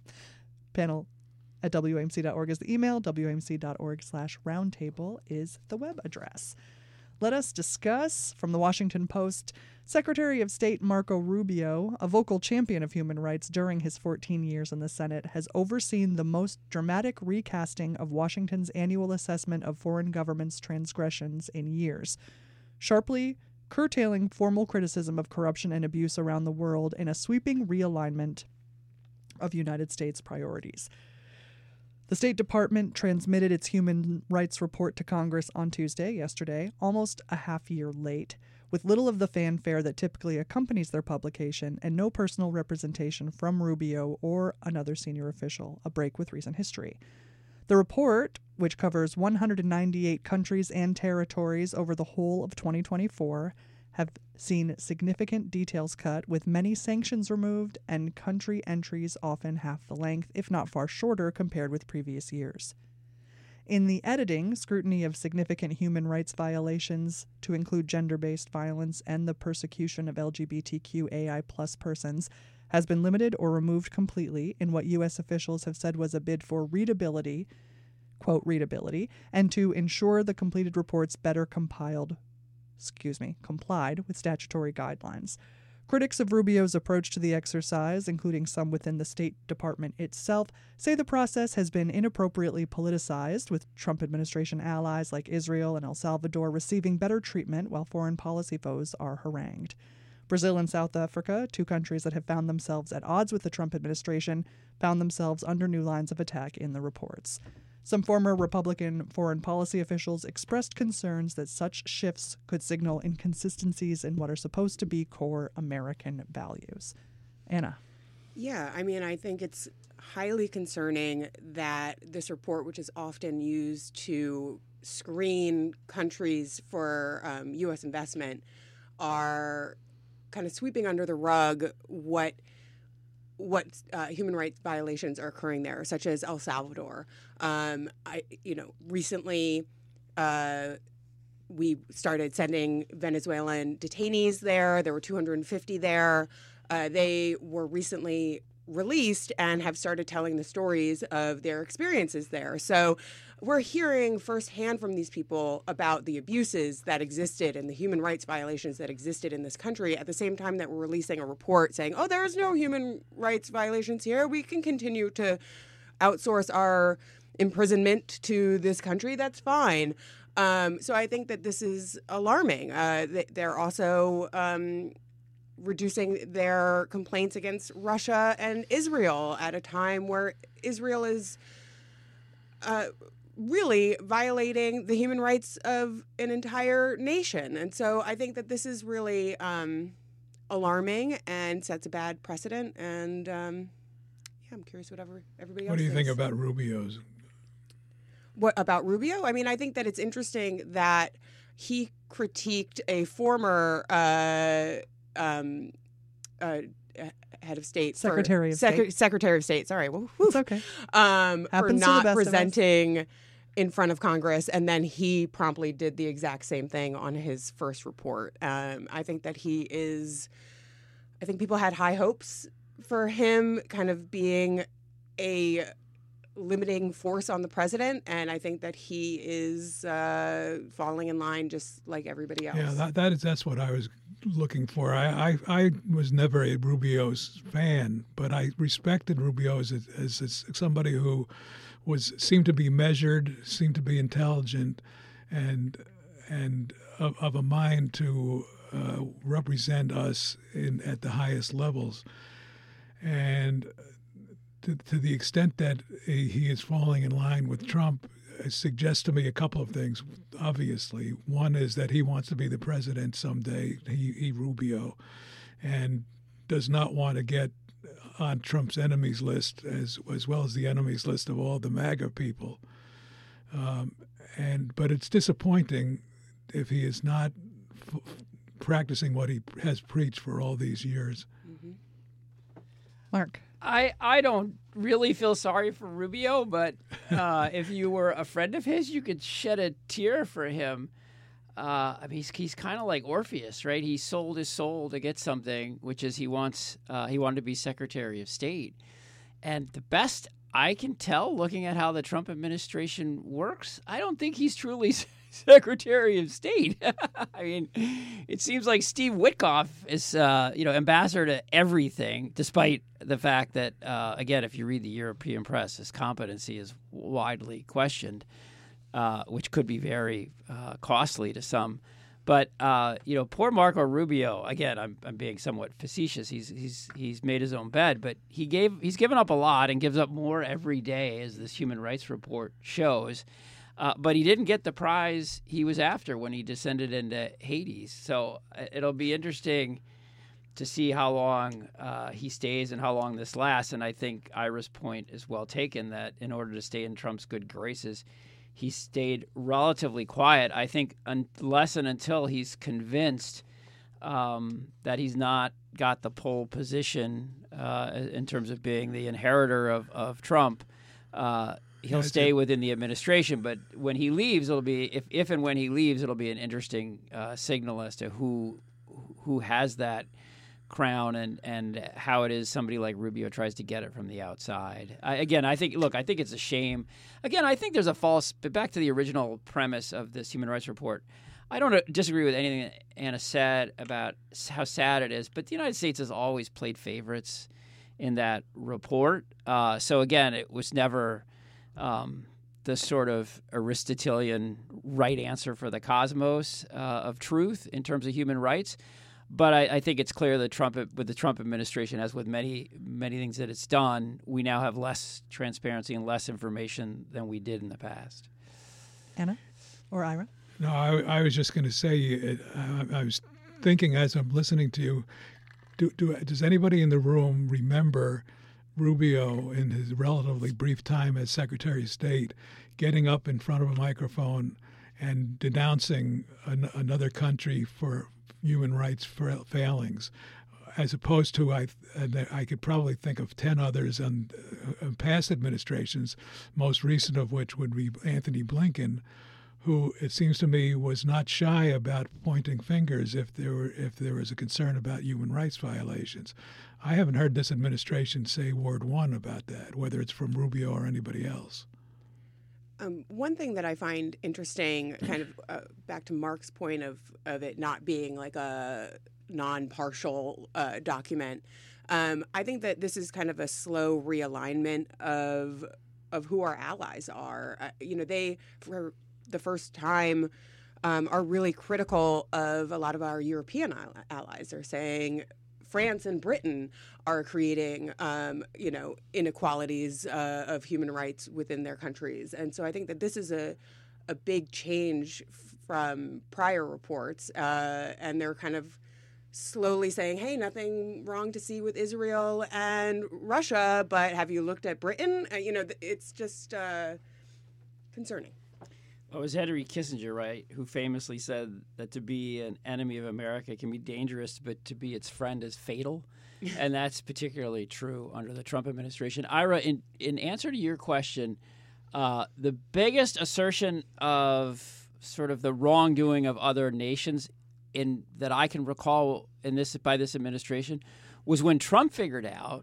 Panel@wamc.org is the email. wamc.org/roundtable is the web address. Let us discuss, from the Washington Post, Secretary of State Marco Rubio, a vocal champion of human rights during his 14 years in the Senate, has overseen the most dramatic recasting of Washington's annual assessment of foreign governments' transgressions in years, sharply curtailing formal criticism of corruption and abuse around the world in a sweeping realignment of United States priorities. The State Department transmitted its human rights report to Congress on Tuesday, yesterday, almost a half year late, with little of the fanfare that typically accompanies their publication and no personal representation from Rubio or another senior official, a break with recent history. The report, which covers 198 countries and territories over the whole of 2024, have seen significant details cut, with many sanctions removed and country entries often half the length, if not far shorter, compared with previous years. In the editing, scrutiny of significant human rights violations, to include gender-based violence and the persecution of LGBTQAI+ persons, has been limited or removed completely in what U.S. officials have said was a bid for readability, quote, readability, and to ensure the completed reports better complied with statutory guidelines. Critics of Rubio's approach to the exercise, including some within the State Department itself, say the process has been inappropriately politicized, with Trump administration allies like Israel and El Salvador receiving better treatment while foreign policy foes are harangued. Brazil and South Africa, two countries that have found themselves at odds with the Trump administration, found themselves under new lines of attack in the reports. Some former Republican foreign policy officials expressed concerns that such shifts could signal inconsistencies in what are supposed to be core American values. Anna. Yeah, I mean, I think it's highly concerning that this report, which is often used to screen countries for U.S. investment, are kind of sweeping under the rug what human rights violations are occurring there, such as El Salvador. Recently we started sending Venezuelan detainees there. There were 250 there. They were recently released and have started telling the stories of their experiences there. So we're hearing firsthand from these people about the abuses that existed and the human rights violations that existed in this country at the same time that we're releasing a report saying, oh, there's no human rights violations here. We can continue to outsource our imprisonment to this country. That's fine. So I think that this is alarming. They're also reducing their complaints against Russia and Israel at a time where Israel is really violating the human rights of an entire nation. And so I think that this is really alarming and sets a bad precedent. And I'm curious what everybody else What do you thinks. think about Rubio's? What about Rubio? I mean, I think that it's interesting that he critiqued a former head of state, Secretary of State. Secretary of State. Sorry, It's okay. for Happens to the not best of us. presenting in front of Congress, and then he promptly did the exact same thing on his first report. I think that I think people had high hopes for him, kind of being a limiting force on the president, and I think that he is falling in line just like everybody else. Yeah, that's what I was looking for. I was never a Rubio's fan, but I respected Rubio as somebody who seemed to be measured, seemed to be intelligent, and of a mind to represent us at the highest levels. And to the extent that he is falling in line with Trump, suggests to me a couple of things. Obviously, one is that he wants to be the president someday. He Rubio, and does not want to get on Trump's enemies list as well as the enemies list of all the MAGA people. But it's disappointing if he is not practicing what he has preached for all these years. Mm-hmm. Mark. I don't really feel sorry for Rubio, but if you were a friend of his, you could shed a tear for him. I mean, he's kind of like Orpheus, right? He sold his soul to get something, which is he wanted to be Secretary of State. And the best I can tell, looking at how the Trump administration works, I don't think he's truly Secretary of State. I mean, it seems like Steve Witkoff is, ambassador to everything, despite the fact that, again, if you read the European press, his competency is widely questioned, which could be very costly to some. But poor Marco Rubio. Again, I'm being somewhat facetious. He's made his own bed, but he's given up a lot and gives up more every day, as this Human Rights Report shows. But he didn't get the prize he was after when he descended into Hades. So it'll be interesting to see how long he stays and how long this lasts. And I think Ira's point is well taken, that in order to stay in Trump's good graces, he stayed relatively quiet. I think unless and until he's convinced that he's not got the pole position in terms of being the inheritor of Trump, he'll stay within the administration. But when he leaves, it'll be if and when he leaves, it'll be an interesting signal as to who has that crown and how it is somebody like Rubio tries to get it from the outside. I think it's a shame. Again, I think there's back to the original premise of this Human Rights Report. I don't disagree with anything that Anna said about how sad it is, but the United States has always played favorites in that report. So again, it was never the sort of Aristotelian right answer for the cosmos of truth in terms of human rights. But I think it's clear that with the Trump administration, as with many, many things that it's done, we now have less transparency and less information than we did in the past. Anna or Ira? No, I was just going to say, I was thinking as I'm listening to you, does anybody in the room remember Rubio, in his relatively brief time as Secretary of State, getting up in front of a microphone and denouncing another country for human rights failings, as opposed to I could probably think of 10 others on past administrations, most recent of which would be Anthony Blinken, who it seems to me was not shy about pointing fingers if there was a concern about human rights violations. I haven't heard this administration say word one about that, whether it's from Rubio or anybody else. One thing that I find interesting, kind of back to Mark's point of it not being like a non-partial document, I think that this is kind of a slow realignment of who our allies are. They, for the first time, are really critical of a lot of our European allies. They're saying France and Britain are creating, inequalities of human rights within their countries. And so I think that this is a big change from prior reports. And they're kind of slowly saying, hey, nothing wrong to see with Israel and Russia, but have you looked at Britain? It's just concerning. Well, it was Henry Kissinger, right, who famously said that to be an enemy of America can be dangerous, but to be its friend is fatal. And that's particularly true under the Trump administration. Ira, in answer to your question, the biggest assertion of sort of the wrongdoing of other nations that I can recall by this administration was when Trump figured out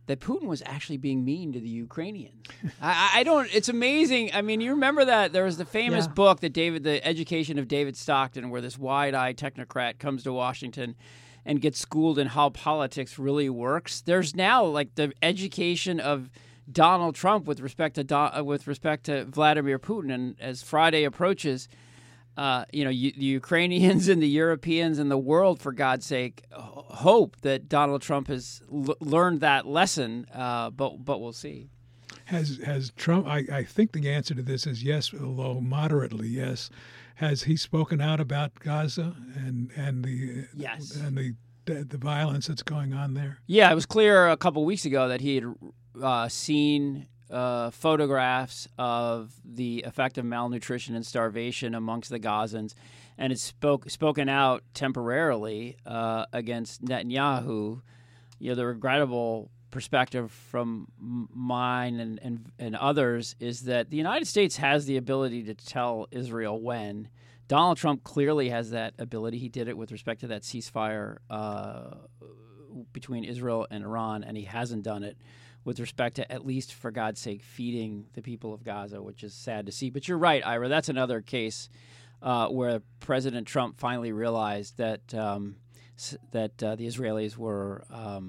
that Putin was actually being mean to the Ukrainians. I don't. It's amazing. I mean, you remember that there was the famous book that The Education of David Stockton, where this wide-eyed technocrat comes to Washington and gets schooled in how politics really works. There's now like the education of Donald Trump with respect to Vladimir Putin, and as Friday approaches, the Ukrainians and the Europeans and the world, for God's sake, hope that Donald Trump has learned that lesson. But we'll see. Has Trump? I think the answer to this is yes, although moderately yes. Has he spoken out about Gaza and the yes. and the violence that's going on there? Yeah, it was clear a couple weeks ago that he had seen photographs of the effect of malnutrition and starvation amongst the Gazans, and it's spoken out temporarily against Netanyahu. The regrettable perspective from mine and others is that the United States has the ability to tell Israel when. Donald Trump clearly has that ability. He did it with respect to that ceasefire between Israel and Iran, and he hasn't done it with respect to, at least for God's sake, feeding the people of Gaza, which is sad to see. But you're right, Ira. That's another case where President Trump finally realized that the Israelis were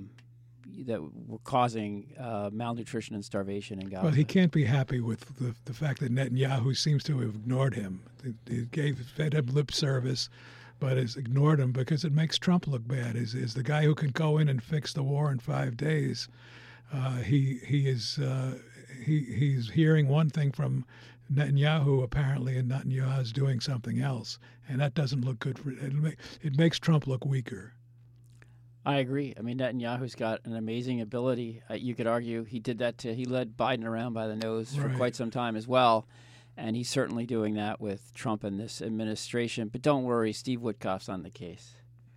causing malnutrition and starvation in Gaza. Well, he can't be happy with the fact that Netanyahu seems to have ignored him. He fed him lip service, but has ignored him because it makes Trump look bad. Is the guy who can go in and fix the war in 5 days. He's hearing one thing from Netanyahu apparently, and Netanyahu is doing something else, and that doesn't look good for it. Makes Trump look weaker. I agree. I mean, Netanyahu's got an amazing ability. You could argue he led Biden around by the nose for quite some time as well, and he's certainly doing that with Trump and this administration. But don't worry, Steve Witkoff's on the case.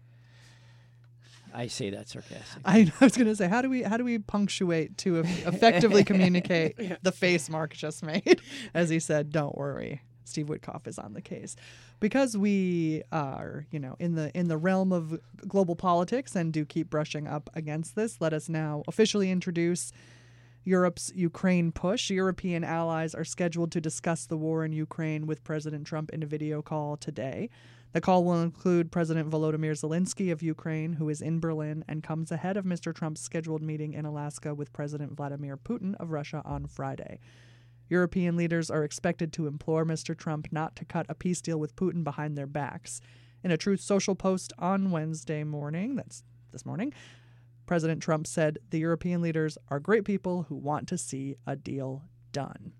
I say that sarcastically. I was going to say, how do we punctuate to effectively communicate the face Mark just made? As he said, don't worry, Steve Witkoff is on the case. Because we are, in the realm of global politics and do keep brushing up against this, let us now officially introduce Europe's Ukraine push. European allies are scheduled to discuss the war in Ukraine with President Trump in a video call today. The call will include President Volodymyr Zelensky of Ukraine, who is in Berlin, and comes ahead of Mr. Trump's scheduled meeting in Alaska with President Vladimir Putin of Russia on Friday. European leaders are expected to implore Mr. Trump not to cut a peace deal with Putin behind their backs. In a Truth Social post on Wednesday morning, that's this morning, President Trump said the European leaders are great people who want to see a deal done.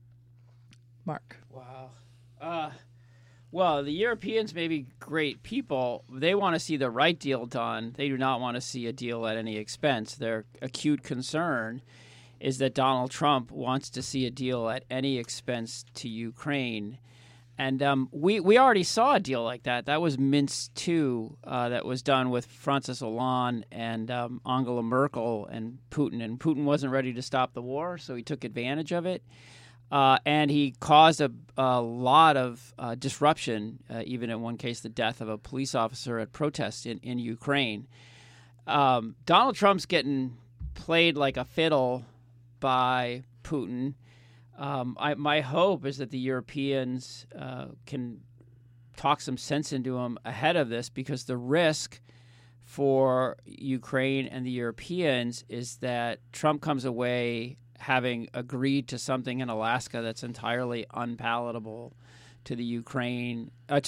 Mark. Wow. Well, the Europeans may be great people. They want to see the right deal done. They do not want to see a deal at any expense. Their acute concern is that Donald Trump wants to see a deal at any expense to Ukraine. And we already saw a deal like that. That was Minsk II that was done with Francis Hollande and Angela Merkel and Putin. And Putin wasn't ready to stop the war, so he took advantage of it. And he caused a lot of disruption, even in one case, the death of a police officer at protests in Ukraine. Donald Trump's getting played like a fiddle by Putin. My hope is that the Europeans can talk some sense into him ahead of this, because the risk for Ukraine and the Europeans is that Trump comes away having agreed to something in Alaska that's entirely unpalatable to the Ukrainians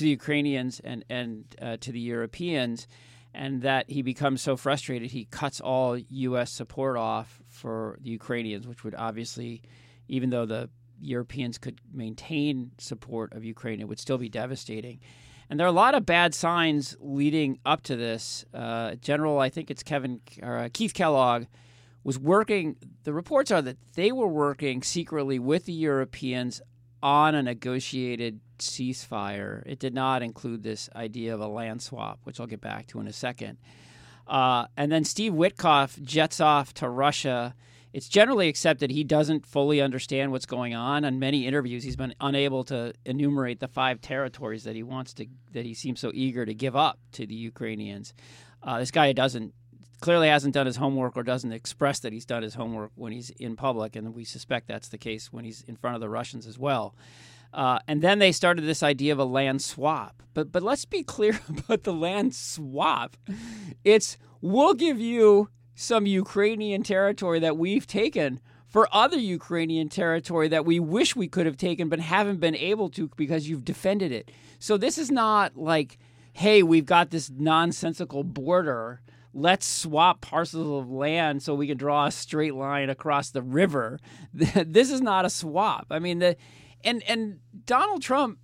and to the Europeans, and that he becomes so frustrated he cuts all U.S. support off for the Ukrainians, which would obviously, even though the Europeans could maintain support of Ukraine, it would still be devastating. And there are a lot of bad signs leading up to this. General, I think it's Keith Kellogg, was working. The reports are that they were working secretly with the Europeans on a negotiated ceasefire. It did not include this idea of a land swap, which I'll get back to in a second. And then Steve Witkoff jets off to Russia. It's generally accepted he doesn't fully understand what's going on. In many interviews, he's been unable to enumerate the 5 territories that he seems so eager to give up to the Ukrainians. This guy doesn't clearly hasn't done his homework or doesn't express that he's done his homework when he's in public, and we suspect that's the case when he's in front of the Russians as well. And then they started this idea of a land swap. But let's be clear about the land swap. It's, we'll give you some Ukrainian territory that we've taken for other Ukrainian territory that we wish we could have taken but haven't been able to because you've defended it. So this is not like, hey, we've got this nonsensical border. Let's swap parcels of land so we can draw a straight line across the river. This is not a swap. I mean, and Donald Trump,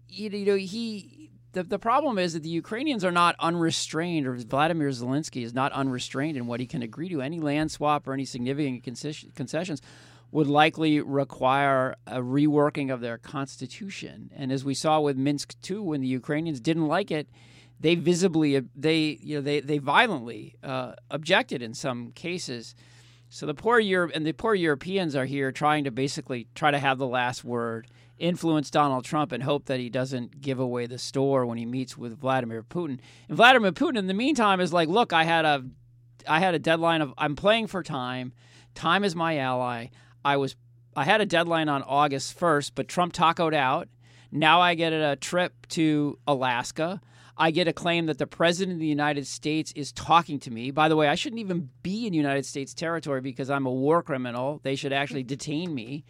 the problem is that the Ukrainians are not unrestrained, or Vladimir Zelensky is not unrestrained in what he can agree to. Any land swap or any significant concessions would likely require a reworking of their constitution. And as we saw with Minsk II, when the Ukrainians didn't like it, they violently objected in some cases. So the poor Europeans are here trying to basically try to have the last word, influence Donald Trump, and hope that he doesn't give away the store when he meets with Vladimir Putin. And Vladimir Putin, in the meantime, is like, look, I had a deadline of, I'm playing for time. Time is my ally. I had a deadline on August 1st, but Trump tacoed out. Now I get a trip to Alaska. I get a claim that the president of the United States is talking to me. By the way, I shouldn't even be in United States territory because I'm a war criminal. They should actually detain me.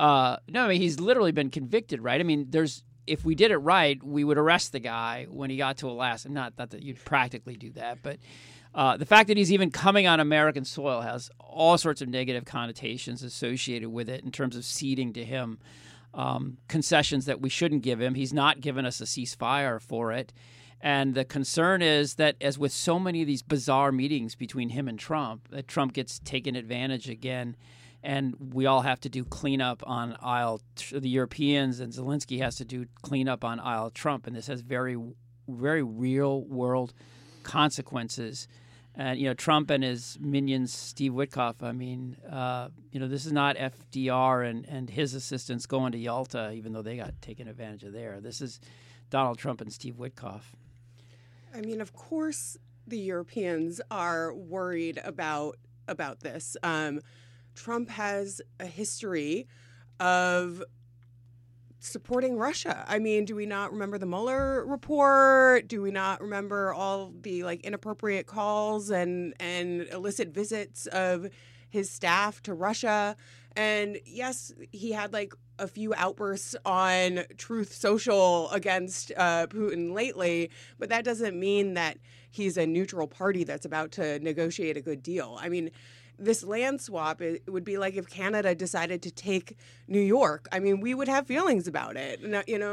He's literally been convicted, right? I mean, if we did it right, we would arrest the guy when he got to Alaska. Not that you'd practically do that, but the fact that he's even coming on American soil has all sorts of negative connotations associated with it in terms of ceding to him concessions that we shouldn't give him. He's not given us a ceasefire for it. And the concern is that, as with so many of these bizarre meetings between him and Trump, that Trump gets taken advantage again, and we all have to do cleanup on the Europeans, and Zelensky has to do cleanup on aisle Trump, and this has very, very real world consequences. And Trump and his minions, Steve Witkoff. I mean, this is not FDR and his assistants going to Yalta, even though they got taken advantage of there. This is Donald Trump and Steve Witkoff. I mean, of course, the Europeans are worried about this. Trump has a history of supporting Russia. I mean, do we not remember the Mueller report? Do we not remember all the inappropriate calls and illicit visits of his staff to Russia? And yes, he had a few outbursts on Truth Social against Putin lately, but that doesn't mean that he's a neutral party that's about to negotiate a good deal. I mean, this land swap, it would be like if Canada decided to take New York. I mean, we would have feelings about it.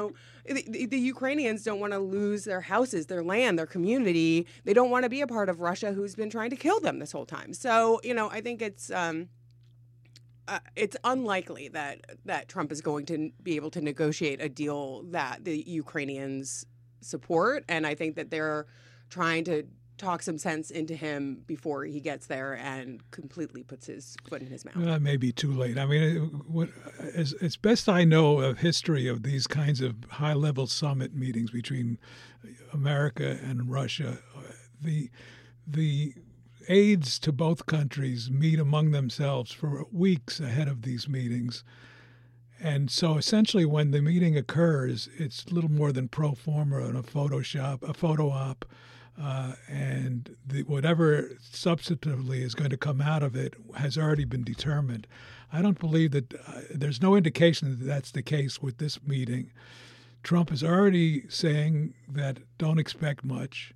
The Ukrainians don't want to lose their houses, their land, their community. They don't want to be a part of Russia, who's been trying to kill them this whole time. So, I think it's unlikely that Trump is going to be able to negotiate a deal that the Ukrainians support. And I think that they're trying to talk some sense into him before he gets there and completely puts his foot in his mouth. That may be too late. I mean, as best I know of history of these kinds of high-level summit meetings between America and Russia, the aides to both countries meet among themselves for weeks ahead of these meetings. And so essentially when the meeting occurs, it's little more than pro forma and a photo op. And whatever substantively is going to come out of it has already been determined. I don't believe that there's no indication that that's the case with this meeting. Trump is already saying that don't expect much.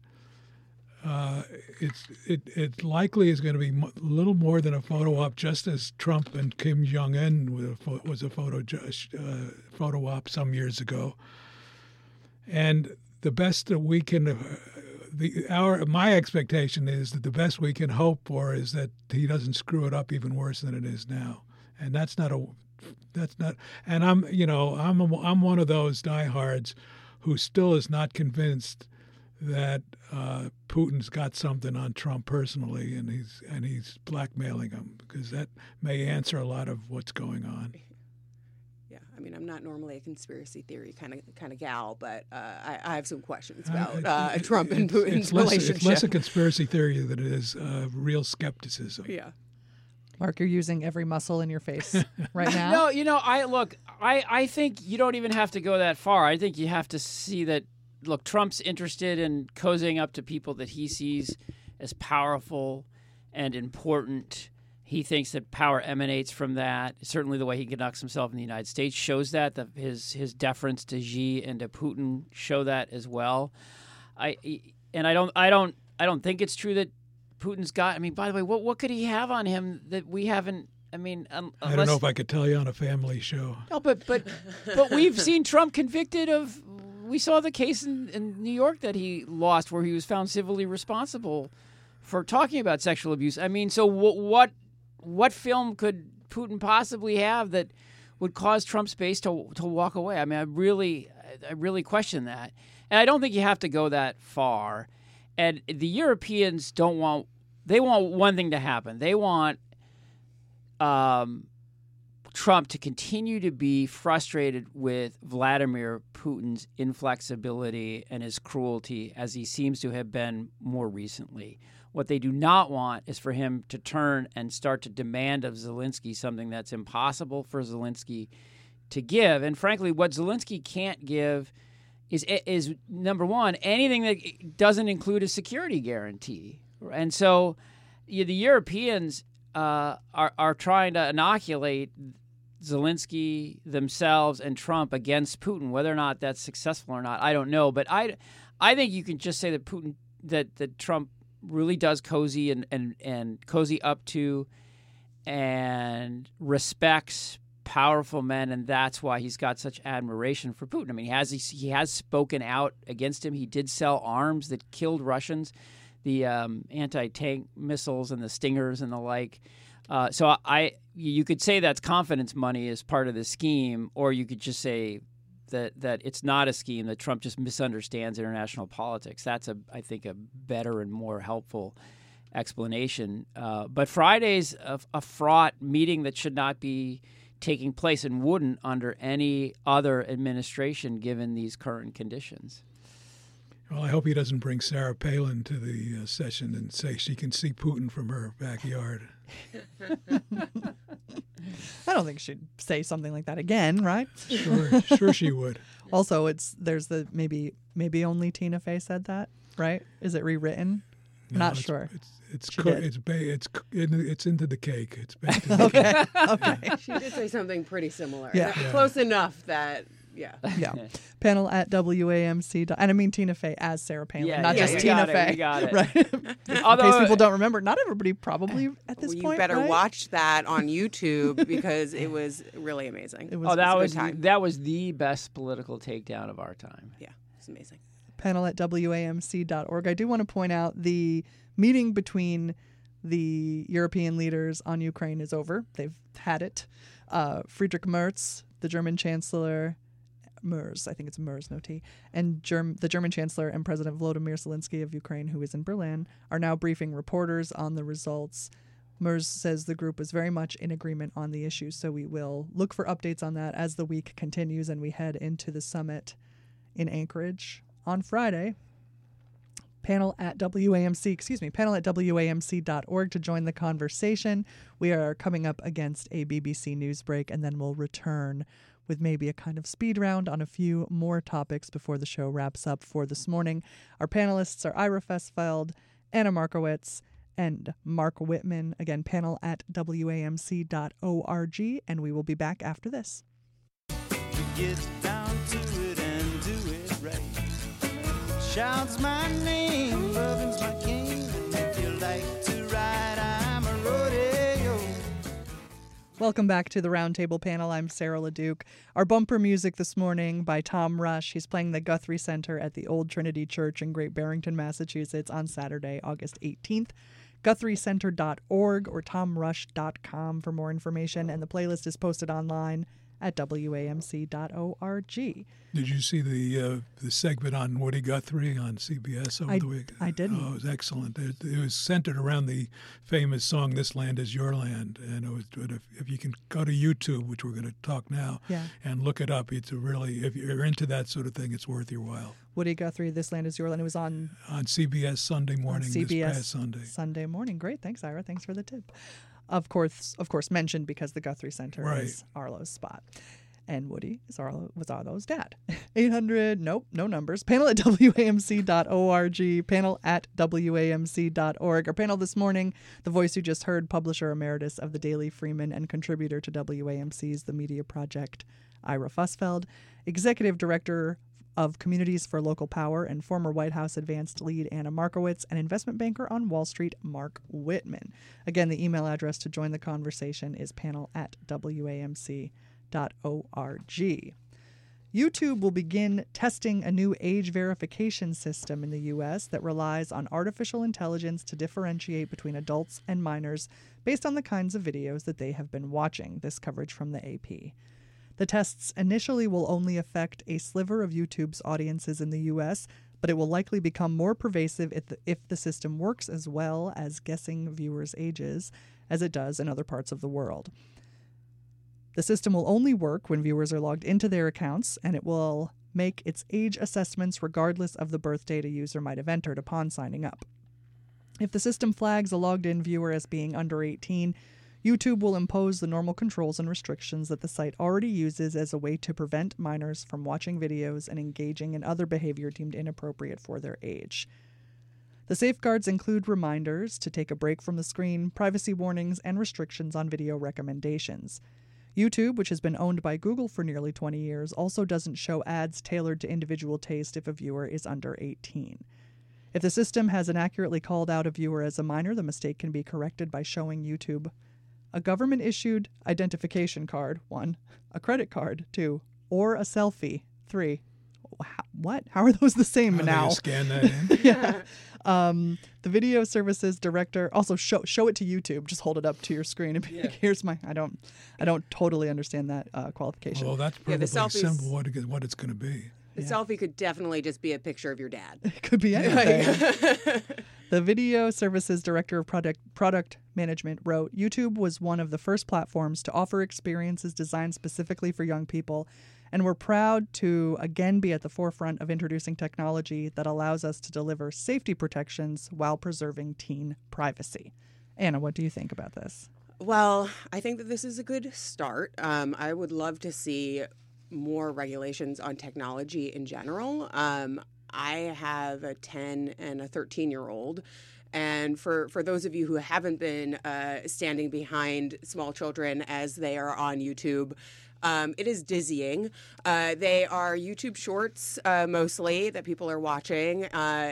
It likely is going to be a little more than a photo op, just as Trump and Kim Jong-un was a photo op some years ago. And the best that we can, my expectation is that the best we can hope for is that he doesn't screw it up even worse than it is now. And that's not. And I'm one of those diehards who still is not convinced that Putin's got something on Trump personally, and he's blackmailing him, because that may answer a lot of what's going on. Yeah, I mean, I'm not normally a conspiracy theory kind of gal, but I have some questions about Trump and Putin's relationship. It's less a conspiracy theory than it is real skepticism. Yeah. Mark, you're using every muscle in your face right now. No, I think you don't even have to go that far. I think you have to see that, look, Trump's interested in cozying up to people that he sees as powerful and important. He thinks that power emanates from that. Certainly the way he conducts himself in the United States shows that. His deference to Xi and to Putin show that as well. I don't think it's true that Putin's got. I mean, by the way, what could he have on him that we haven't? I mean, I don't know if I could tell you on a family show. No, but we've seen Trump convicted of. We saw the case in New York that he lost, where he was found civilly responsible for talking about sexual abuse. I mean, so what film could Putin possibly have that would cause Trump's base to walk away? I mean, I really question that, and I don't think you have to go that far. And the Europeans don't want. They want one thing to happen. They want Trump to continue to be frustrated with Vladimir Putin's inflexibility and his cruelty, as he seems to have been more recently. What they do not want is for him to turn and start to demand of Zelensky something that's impossible for Zelensky to give. And frankly, what Zelensky can't give is number one, anything that doesn't include a security guarantee. And so the Europeans are trying to inoculate Zelensky themselves and Trump against Putin. Whether or not that's successful or not, I don't know. But I think you can just say that Putin, that Trump really does cozy and cozy up to and respects powerful men, and that's why he's got such admiration for Putin. I mean, he has spoken out against him. He did sell arms that killed Russians, the anti-tank missiles and the Stingers and the like. So you could say that's confidence money as part of the scheme, or you could just say that it's not a scheme, that Trump just misunderstands international politics. That's, I think, a better and more helpful explanation. But Friday's a fraught meeting that should not be taking place and wouldn't under any other administration given these current conditions. Well, I hope he doesn't bring Sarah Palin to the session and say she can see Putin from her backyard. I don't think she'd say something like that again, right? Sure she would. Also, there's the maybe only Tina Fey said that, right? Is it rewritten? No, Not sure. It's into the cake. It's baked in the Okay. Okay. She did say something pretty similar. Yeah. Close enough that, yeah. Yeah. Panel at WAMC. And I mean Tina Fey as Sarah Palin, not just Tina Fey. We got it. Right. In case people don't remember, not everybody probably at this You point. better right? watch that on YouTube because it was really amazing. It was that was the best political takedown of our time. Yeah, it's amazing. Panel at WAMC.org. I do want to point out the meeting between the European leaders on Ukraine is over. They've had it. Friedrich Merz, the German Chancellor, Merz, I think it's Merz, no T, and the German Chancellor and President Volodymyr Zelensky of Ukraine, who is in Berlin, are now briefing reporters on the results. Merz says the group was very much in agreement on the issues, so we will look for updates on that as the week continues and we head into the summit in Anchorage on Friday. Panel at WAMC.org to join the conversation. We are coming up against a BBC News break, and then we'll return with maybe a kind of speed round on a few more topics before the show wraps up for this morning. Our panelists are Ira Fessfeld, Anna Markowitz, and Mark Whitman. Again, panel at WAMC.org, and we will be back after this. Get down to it and do it right. Shouts my name, loving's my game. And if you like to ride, I'm a rodeo. Welcome back to the Roundtable panel. I'm Sarah LeDuc. Our bumper music this morning by Tom Rush. He's playing the Guthrie Center at the Old Trinity Church in Great Barrington, Massachusetts on Saturday, August 18th. GuthrieCenter.org or TomRush.com for more information. And the playlist is posted online at WAMC.org. Did you see the segment on Woody Guthrie on CBS over the week? I didn't. Oh, it was excellent. It was centered around the famous song "This Land Is Your Land," and it was. If you can go to YouTube, which we're going to talk now, and look it up, it's a really. If you're into that sort of thing, it's worth your while. Woody Guthrie, "This Land Is Your Land." It was on CBS Sunday morning. CBS this past Sunday. Sunday morning. Great, thanks, Ira. Thanks for the tip. Of course, mentioned because the Guthrie Center is Arlo's spot. And Woody was Arlo's dad. 800, nope, no numbers. Panel at WAMC.org, panel at WAMC.org. Our panel this morning, the voice you just heard, publisher emeritus of the Daily Freeman and contributor to WAMC's The Media Project, Ira Fussfeld, executive director of Communities for Local Power and former White House advanced lead Anna Markowitz, and investment banker on Wall Street, Mark Whitman. Again, the email address to join the conversation is panel at WAMC.org. YouTube will begin testing a new age verification system in the U.S. that relies on artificial intelligence to differentiate between adults and minors based on the kinds of videos that they have been watching. This coverage from the AP. The tests initially will only affect a sliver of YouTube's audiences in the U.S., but it will likely become more pervasive if the system works as well as guessing viewers' ages as it does in other parts of the world. The system will only work when viewers are logged into their accounts, and it will make its age assessments regardless of the birth date a user might have entered upon signing up. If the system flags a logged-in viewer as being under 18, YouTube will impose the normal controls and restrictions that the site already uses as a way to prevent minors from watching videos and engaging in other behavior deemed inappropriate for their age. The safeguards include reminders to take a break from the screen, privacy warnings, and restrictions on video recommendations. YouTube, which has been owned by Google for nearly 20 years, also doesn't show ads tailored to individual taste if a viewer is under 18. If the system has inaccurately called out a viewer as a minor, the mistake can be corrected by showing YouTube a government-issued identification card, 1, a credit card, 2, or a selfie, 3. What? How are those the same now? You scan that in? Yeah. The video services director also show it to YouTube. Just hold it up to your screen and be like, "Here's my." I don't totally understand that qualification. Well, that's probably simple what it's going to be. The selfie could definitely just be a picture of your dad. It could be anything. The video services director of product management wrote, "YouTube was one of the first platforms to offer experiences designed specifically for young people, and we're proud to again be at the forefront of introducing technology that allows us to deliver safety protections while preserving teen privacy." Anna, what do you think about this? Well, I think that this is a good start. I would love to see more regulations on technology in general. I have a 10 and a 13-year-old. And for those of you who haven't been standing behind small children as they are on YouTube, it is dizzying. They are YouTube shorts mostly that people are watching.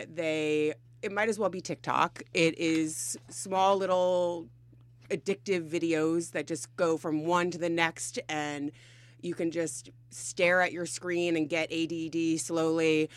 It might as well be TikTok. It is small little addictive videos that just go from one to the next, and you can just stare at your screen and get ADD slowly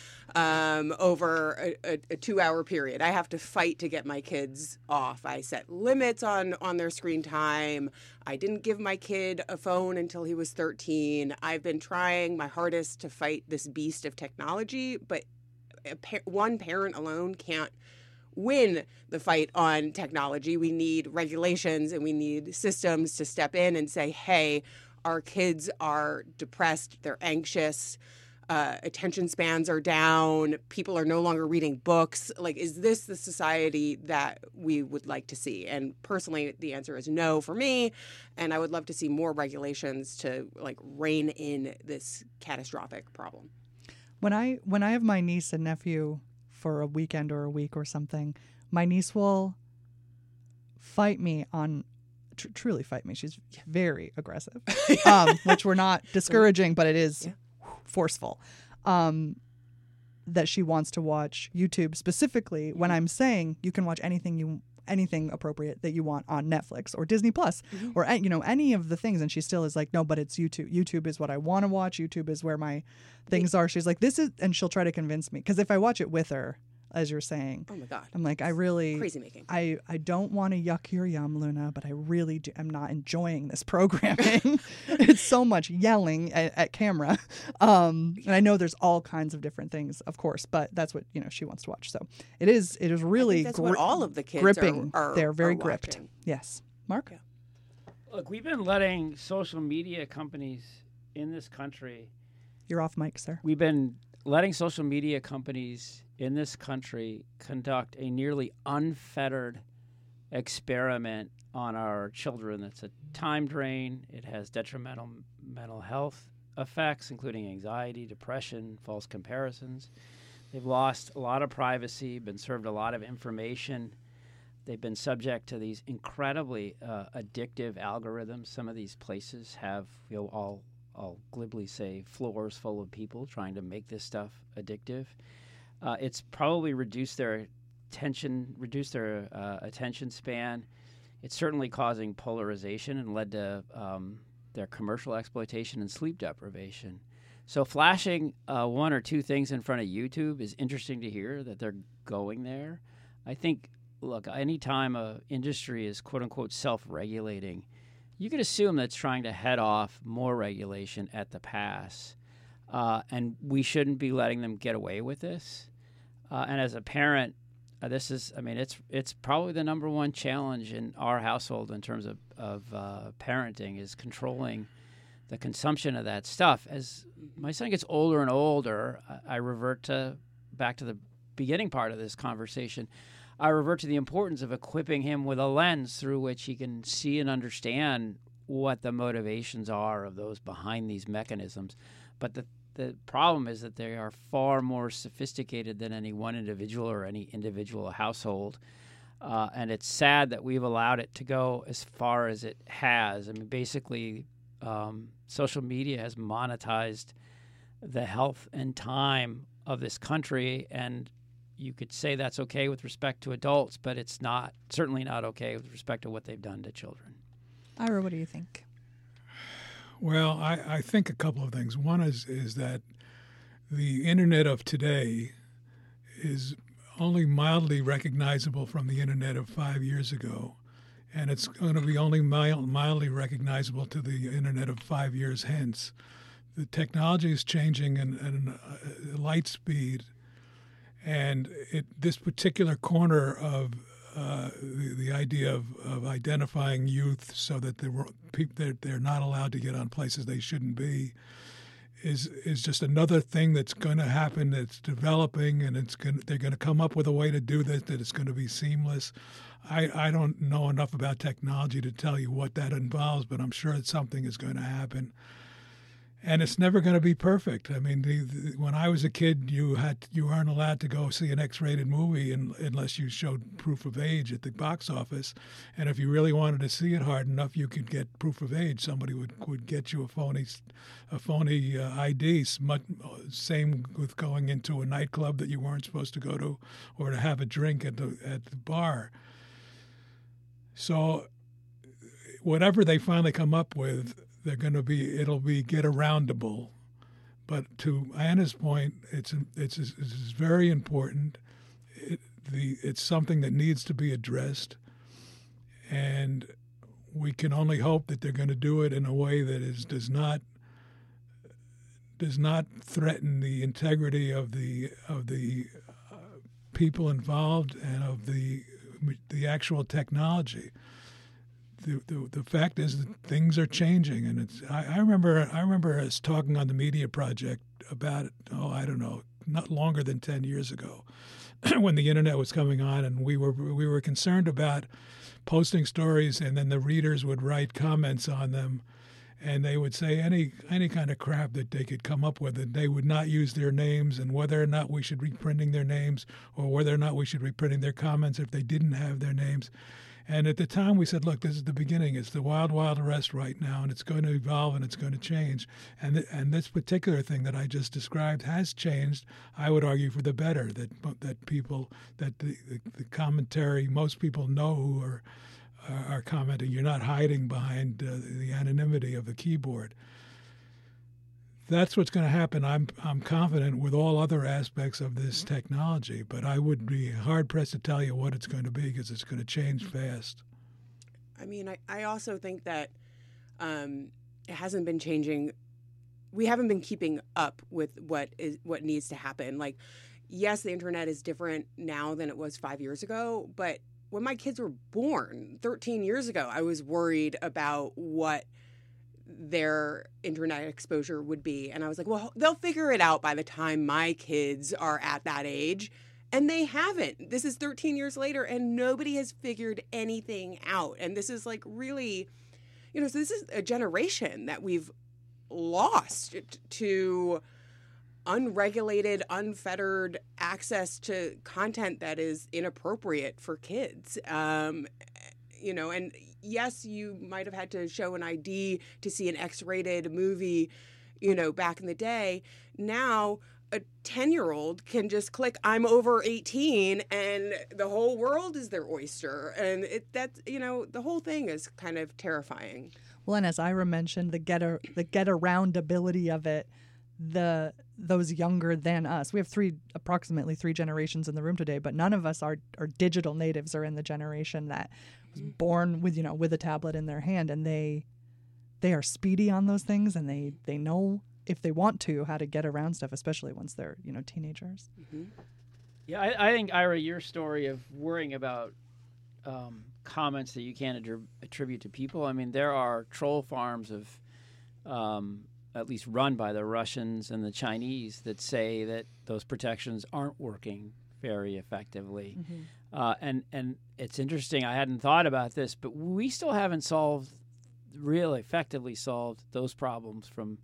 over a 2-hour period. I have to fight to get my kids off. I set limits on their screen time. I didn't give my kid a phone until he was 13. I've been trying my hardest to fight this beast of technology, but one parent alone can't win the fight on technology. We need regulations and we need systems to step in and say, hey, our kids are depressed, they're anxious, attention spans are down, people are no longer reading books. Like, is this the society that we would like to see? And personally, the answer is no for me. And I would love to see more regulations to rein in this catastrophic problem. When I have my niece and nephew for a weekend or a week or something, my niece will fight me on truly fight me. She's very aggressive, which we're not discouraging, but it is forceful. That she wants to watch YouTube specifically when I'm saying you can watch anything appropriate that you want on Netflix or Disney Plus or any of the things, and she still is like, no, but it's YouTube. YouTube is what I want to watch. YouTube is where my things are. She's like, this is, and she'll try to convince me, because if I watch it with her, as you're saying. Oh my God. I'm like, I really Crazy making. I don't want to yuck your yum, Luna, but I really am not enjoying this programming. It's so much yelling at camera. And I know there's all kinds of different things, of course, but that's what, she wants to watch. So it is really that's what all of the kids gripping. are They're very are gripped. watching. Yes. Mark? Yeah. Look, we've been letting social media companies in this country. You're off mic, sir. We've been letting social media companies in this country conduct a nearly unfettered experiment on our children. It's a time drain. It has detrimental mental health effects, including anxiety, depression, false comparisons. They've lost a lot of privacy, been served a lot of information. They've been subject to these incredibly addictive algorithms. Some of these places have, I'll glibly say, floors full of people trying to make this stuff addictive. It's probably reduced their attention span. It's certainly causing polarization and led to their commercial exploitation and sleep deprivation. So flashing one or two things in front of YouTube is interesting to hear that they're going there. I think, look, anytime an industry is quote-unquote self-regulating, you could assume that's trying to head off more regulation at the pass. And we shouldn't be letting them get away with this. And as a parent, it's probably the number one challenge in our household in terms of parenting is controlling the consumption of that stuff. As my son gets older and older, I revert back to the beginning part of this conversation. I revert to the importance of equipping him with a lens through which he can see and understand what the motivations are of those behind these mechanisms. But the problem is that they are far more sophisticated than any one individual or any individual household. And it's sad that we've allowed it to go as far as it has. I mean, basically, social media has monetized the health and time of this country, and you could say that's okay with respect to adults, but it's certainly not okay with respect to what they've done to children. Ira, what do you think? Well, I think a couple of things. One is that the internet of today is only mildly recognizable from the internet of 5 years ago, and it's going to be only mildly recognizable to the internet of 5 years hence. The technology is changing at light speed, and this particular corner of the idea of identifying youth so that they're not allowed to get on places they shouldn't be is just another thing that's going to happen. That's developing, and they're going to come up with a way to do this that is going to be seamless. I don't know enough about technology to tell you what that involves, but I'm sure that something is going to happen. And it's never going to be perfect. I mean, when I was a kid, you weren't allowed to go see an X-rated movie unless you showed proof of age at the box office. And if you really wanted to see it hard enough, you could get proof of age. Somebody would get you a phony ID. Same with going into a nightclub that you weren't supposed to go to, or to have a drink at the bar. So, whatever they finally come up with, it'll be get aroundable. But to Anna's point, it's very important. It's something that needs to be addressed, and we can only hope that they're going to do it in a way that does not threaten the integrity of the people involved and of the actual technology. The fact is that things are changing, and I remember us talking on the Media Project about it. I don't know, not longer than 10 years ago, when the internet was coming on, and we were concerned about posting stories, and then the readers would write comments on them, and they would say any kind of crap that they could come up with, and they would not use their names, and whether or not we should be printing their names, or whether or not we should be printing their comments if they didn't have their names. And at the time, we said, look, this is the beginning. It's the wild, wild west right now, and it's going to evolve and it's going to change. And this particular thing that I just described has changed, I would argue, for the better, that the commentary, most people know who are commenting. You're not hiding behind the anonymity of the keyboard. that's what's going to happen. I'm confident with all other aspects of this technology, but I would be hard-pressed to tell you what it's going to be because it's going to change fast. I mean, I also think that it hasn't been changing. We haven't been keeping up with what needs to happen. Like, yes, the internet is different now than it was 5 years ago, but when my kids were born 13 years ago, I was worried about what their internet exposure would be. And I was like, well, they'll figure it out by the time my kids are at that age. And they haven't. This is 13 years later, and nobody has figured anything out. And this is like really, so this is a generation that we've lost to unregulated, unfettered access to content that is inappropriate for kids. And yes, you might have had to show an ID to see an X-rated movie, back in the day. Now, a 10-year-old can just click, I'm over 18, and the whole world is their oyster. And the whole thing is kind of terrifying. Well, and as Ira mentioned, the get around ability of it, those younger than us. We have approximately three generations in the room today, but none of us are digital natives or in the generation that was born with a tablet in their hand, and they are speedy on those things, and they know if they want to how to get around stuff, especially once they're teenagers. Mm-hmm. Yeah, I think, Ira, your story of worrying about comments that you can't attribute to people. I mean, there are troll farms of at least run by the Russians and the Chinese that say that those protections aren't working very effectively. Mm-hmm. And it's interesting. I hadn't thought about this, but we still haven't really effectively solved those problems from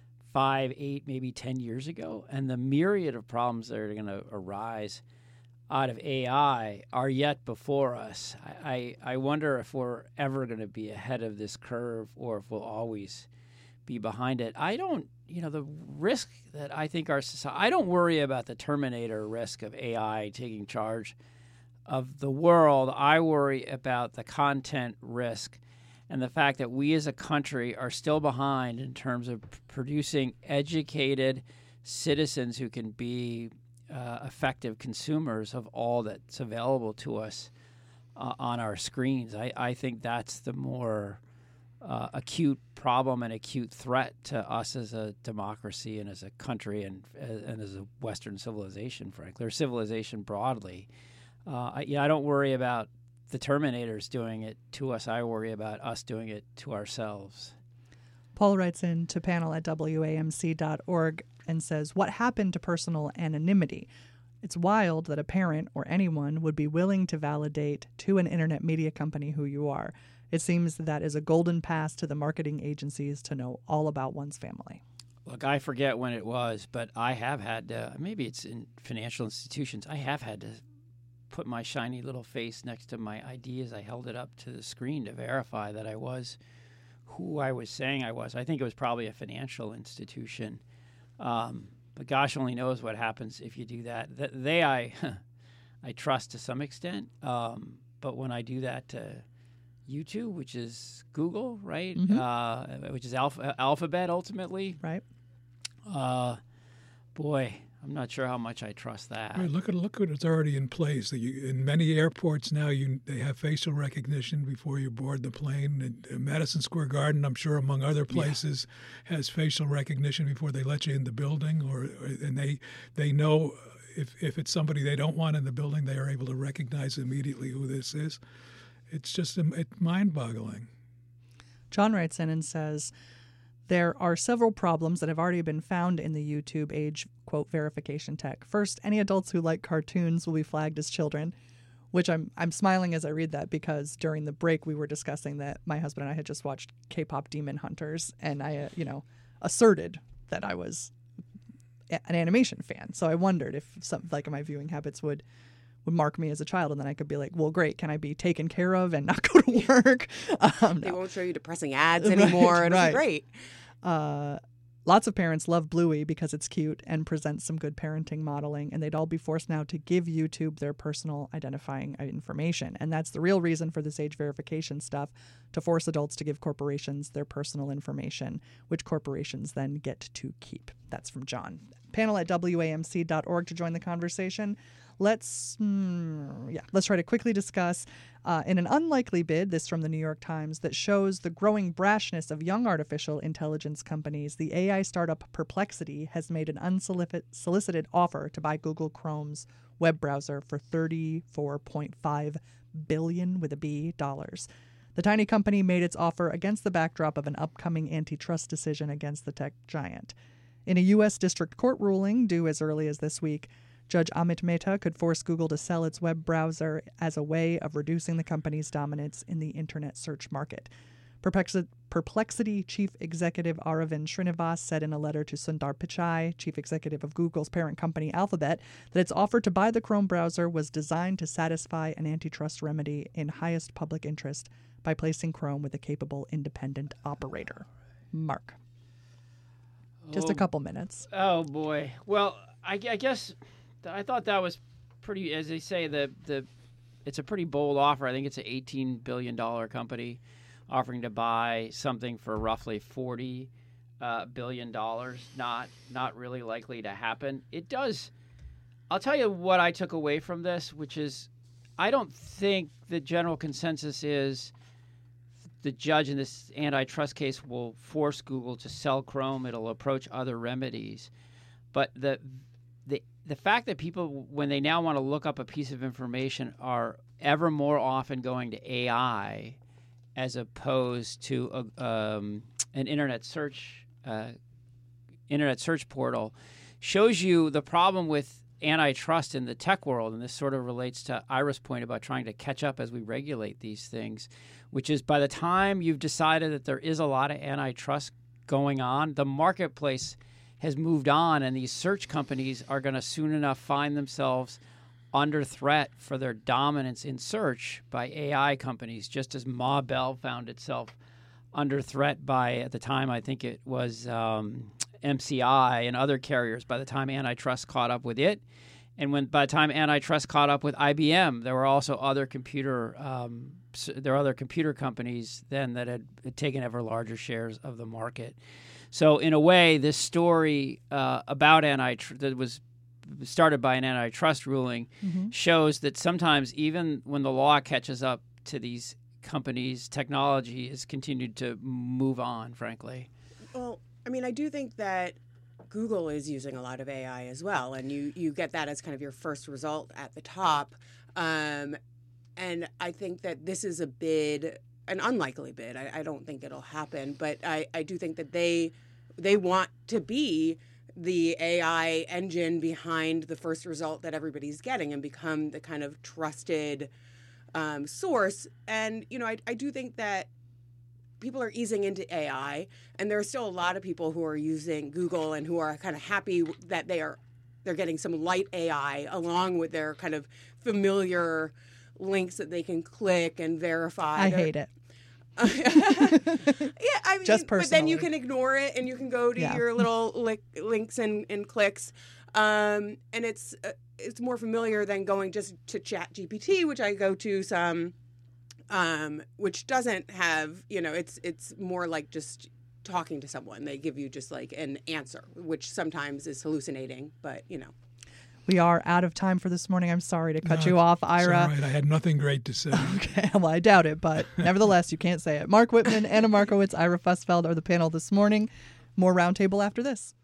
5, 8, maybe 10 years ago. And the myriad of problems that are going to arise out of AI are yet before us. I wonder if we're ever going to be ahead of this curve or if we'll always be behind it. I don't, the risk that I think our society, I don't worry about the Terminator risk of AI taking charge of the world. I worry about the content risk and the fact that we as a country are still behind in terms of producing educated citizens who can be effective consumers of all that's available to us on our screens. I think that's the more acute problem and acute threat to us as a democracy and as a country and as a Western civilization, frankly, or civilization broadly. I don't worry about the Terminators doing it to us. I worry about us doing it to ourselves. Paul writes in to panel at WAMC.org and says, what happened to personal anonymity? It's wild that a parent or anyone would be willing to validate to an internet media company who you are. It seems that is a golden pass to the marketing agencies to know all about one's family. Look, I forget when it was, but I have had maybe it's in financial institutions, I have had to put my shiny little face next to my ID as I held it up to the screen to verify that I was who I was saying I was. I think it was probably a financial institution. But gosh only knows what happens if you do that. I trust to some extent. But when I do that to YouTube, which is Google, right? Mm-hmm. Which is Alphabet ultimately. Right. Boy, I'm not sure how much I trust that. Right, look at what's already in place. In many airports now, they have facial recognition before you board the plane. And Madison Square Garden, I'm sure, among other places, has facial recognition before they let you in the building. And they know if it's somebody they don't want in the building, they are able to recognize immediately who this is. It's just it's mind-boggling. John writes in and says, there are several problems that have already been found in the YouTube age, quote, verification tech. First, any adults who like cartoons will be flagged as children, which I'm smiling as I read that because during the break we were discussing that my husband and I had just watched K-pop Demon Hunters, and I, asserted that I was an animation fan. So I wondered if some my viewing habits would mark me as a child, and then I could be like, well, great, can I be taken care of and not go to work? They won't show you depressing ads anymore. It'll be great. Lots of parents love Bluey because it's cute and presents some good parenting modeling, and they'd all be forced now to give YouTube their personal identifying information. And that's the real reason for this age verification stuff, to force adults to give corporations their personal information, which corporations then get to keep. That's from John. Panel at WAMC.org to join the conversation. Let's try to quickly discuss, in an unlikely bid, this from the New York Times, that shows the growing brashness of young artificial intelligence companies. The AI startup Perplexity has made an unsolicited offer to buy Google Chrome's web browser for $34.5 billion with a B dollars. The tiny company made its offer against the backdrop of an upcoming antitrust decision against the tech giant. In a U.S. District Court ruling due as early as this week, Judge Amit Mehta could force Google to sell its web browser as a way of reducing the company's dominance in the internet search market. Perplexity Chief Executive Aravind Srinivas said in a letter to Sundar Pichai, Chief Executive of Google's parent company Alphabet, that its offer to buy the Chrome browser was designed to satisfy an antitrust remedy in highest public interest by placing Chrome with a capable independent operator. Mark. Just a couple minutes. Oh, boy. Well, I guess I thought that was pretty, as they say, it's a pretty bold offer. I think it's an $18 billion company offering to buy something for roughly $40 billion. Not really likely to happen. It does. I'll tell you what I took away from this, which is I don't think the general consensus is the judge in this antitrust case will force Google to sell Chrome. It'll approach other remedies. But the fact that people, when they now want to look up a piece of information, are ever more often going to AI as opposed to an internet search portal shows you the problem with antitrust in the tech world. And this sort of relates to Ira's point about trying to catch up as we regulate these things, which is by the time you've decided that there is a lot of antitrust going on, the marketplace has moved on, and these search companies are going to soon enough find themselves under threat for their dominance in search by AI companies, just as Ma Bell found itself under threat by, at the time, I think it was MCI and other carriers by the time antitrust caught up with it. And by the time antitrust caught up with IBM, there were also other computer companies then that had taken ever larger shares of the market. So in a way, this story about antitrust that was started by an antitrust ruling shows that sometimes even when the law catches up to these companies, technology has continued to move on, frankly. Well, I mean, I do think that Google is using a lot of AI as well, and you get that as kind of your first result at the top. And I think that this is an unlikely bid. I don't think it'll happen, but I do think that they want to be the AI engine behind the first result that everybody's getting and become the kind of trusted source. And, I do think that people are easing into AI, and there are still a lot of people who are using Google and who are kind of happy that they're getting some light AI along with their kind of familiar links that they can click and verify. I hate it. Yeah, I mean, just personally. But then you can ignore it and you can go to your little links and clicks, and it's more familiar than going just to ChatGPT, which I go to some, which doesn't have, it's more like just talking to someone. They give you just like an answer, which sometimes is hallucinating, but We are out of time for this morning. I'm sorry to cut you off, Ira. All right. I had nothing great to say. Okay, well, I doubt it, but nevertheless, you can't say it. Mark Whitman, Anna Markowitz, Ira Fussfeld are the panel this morning. More Roundtable after this.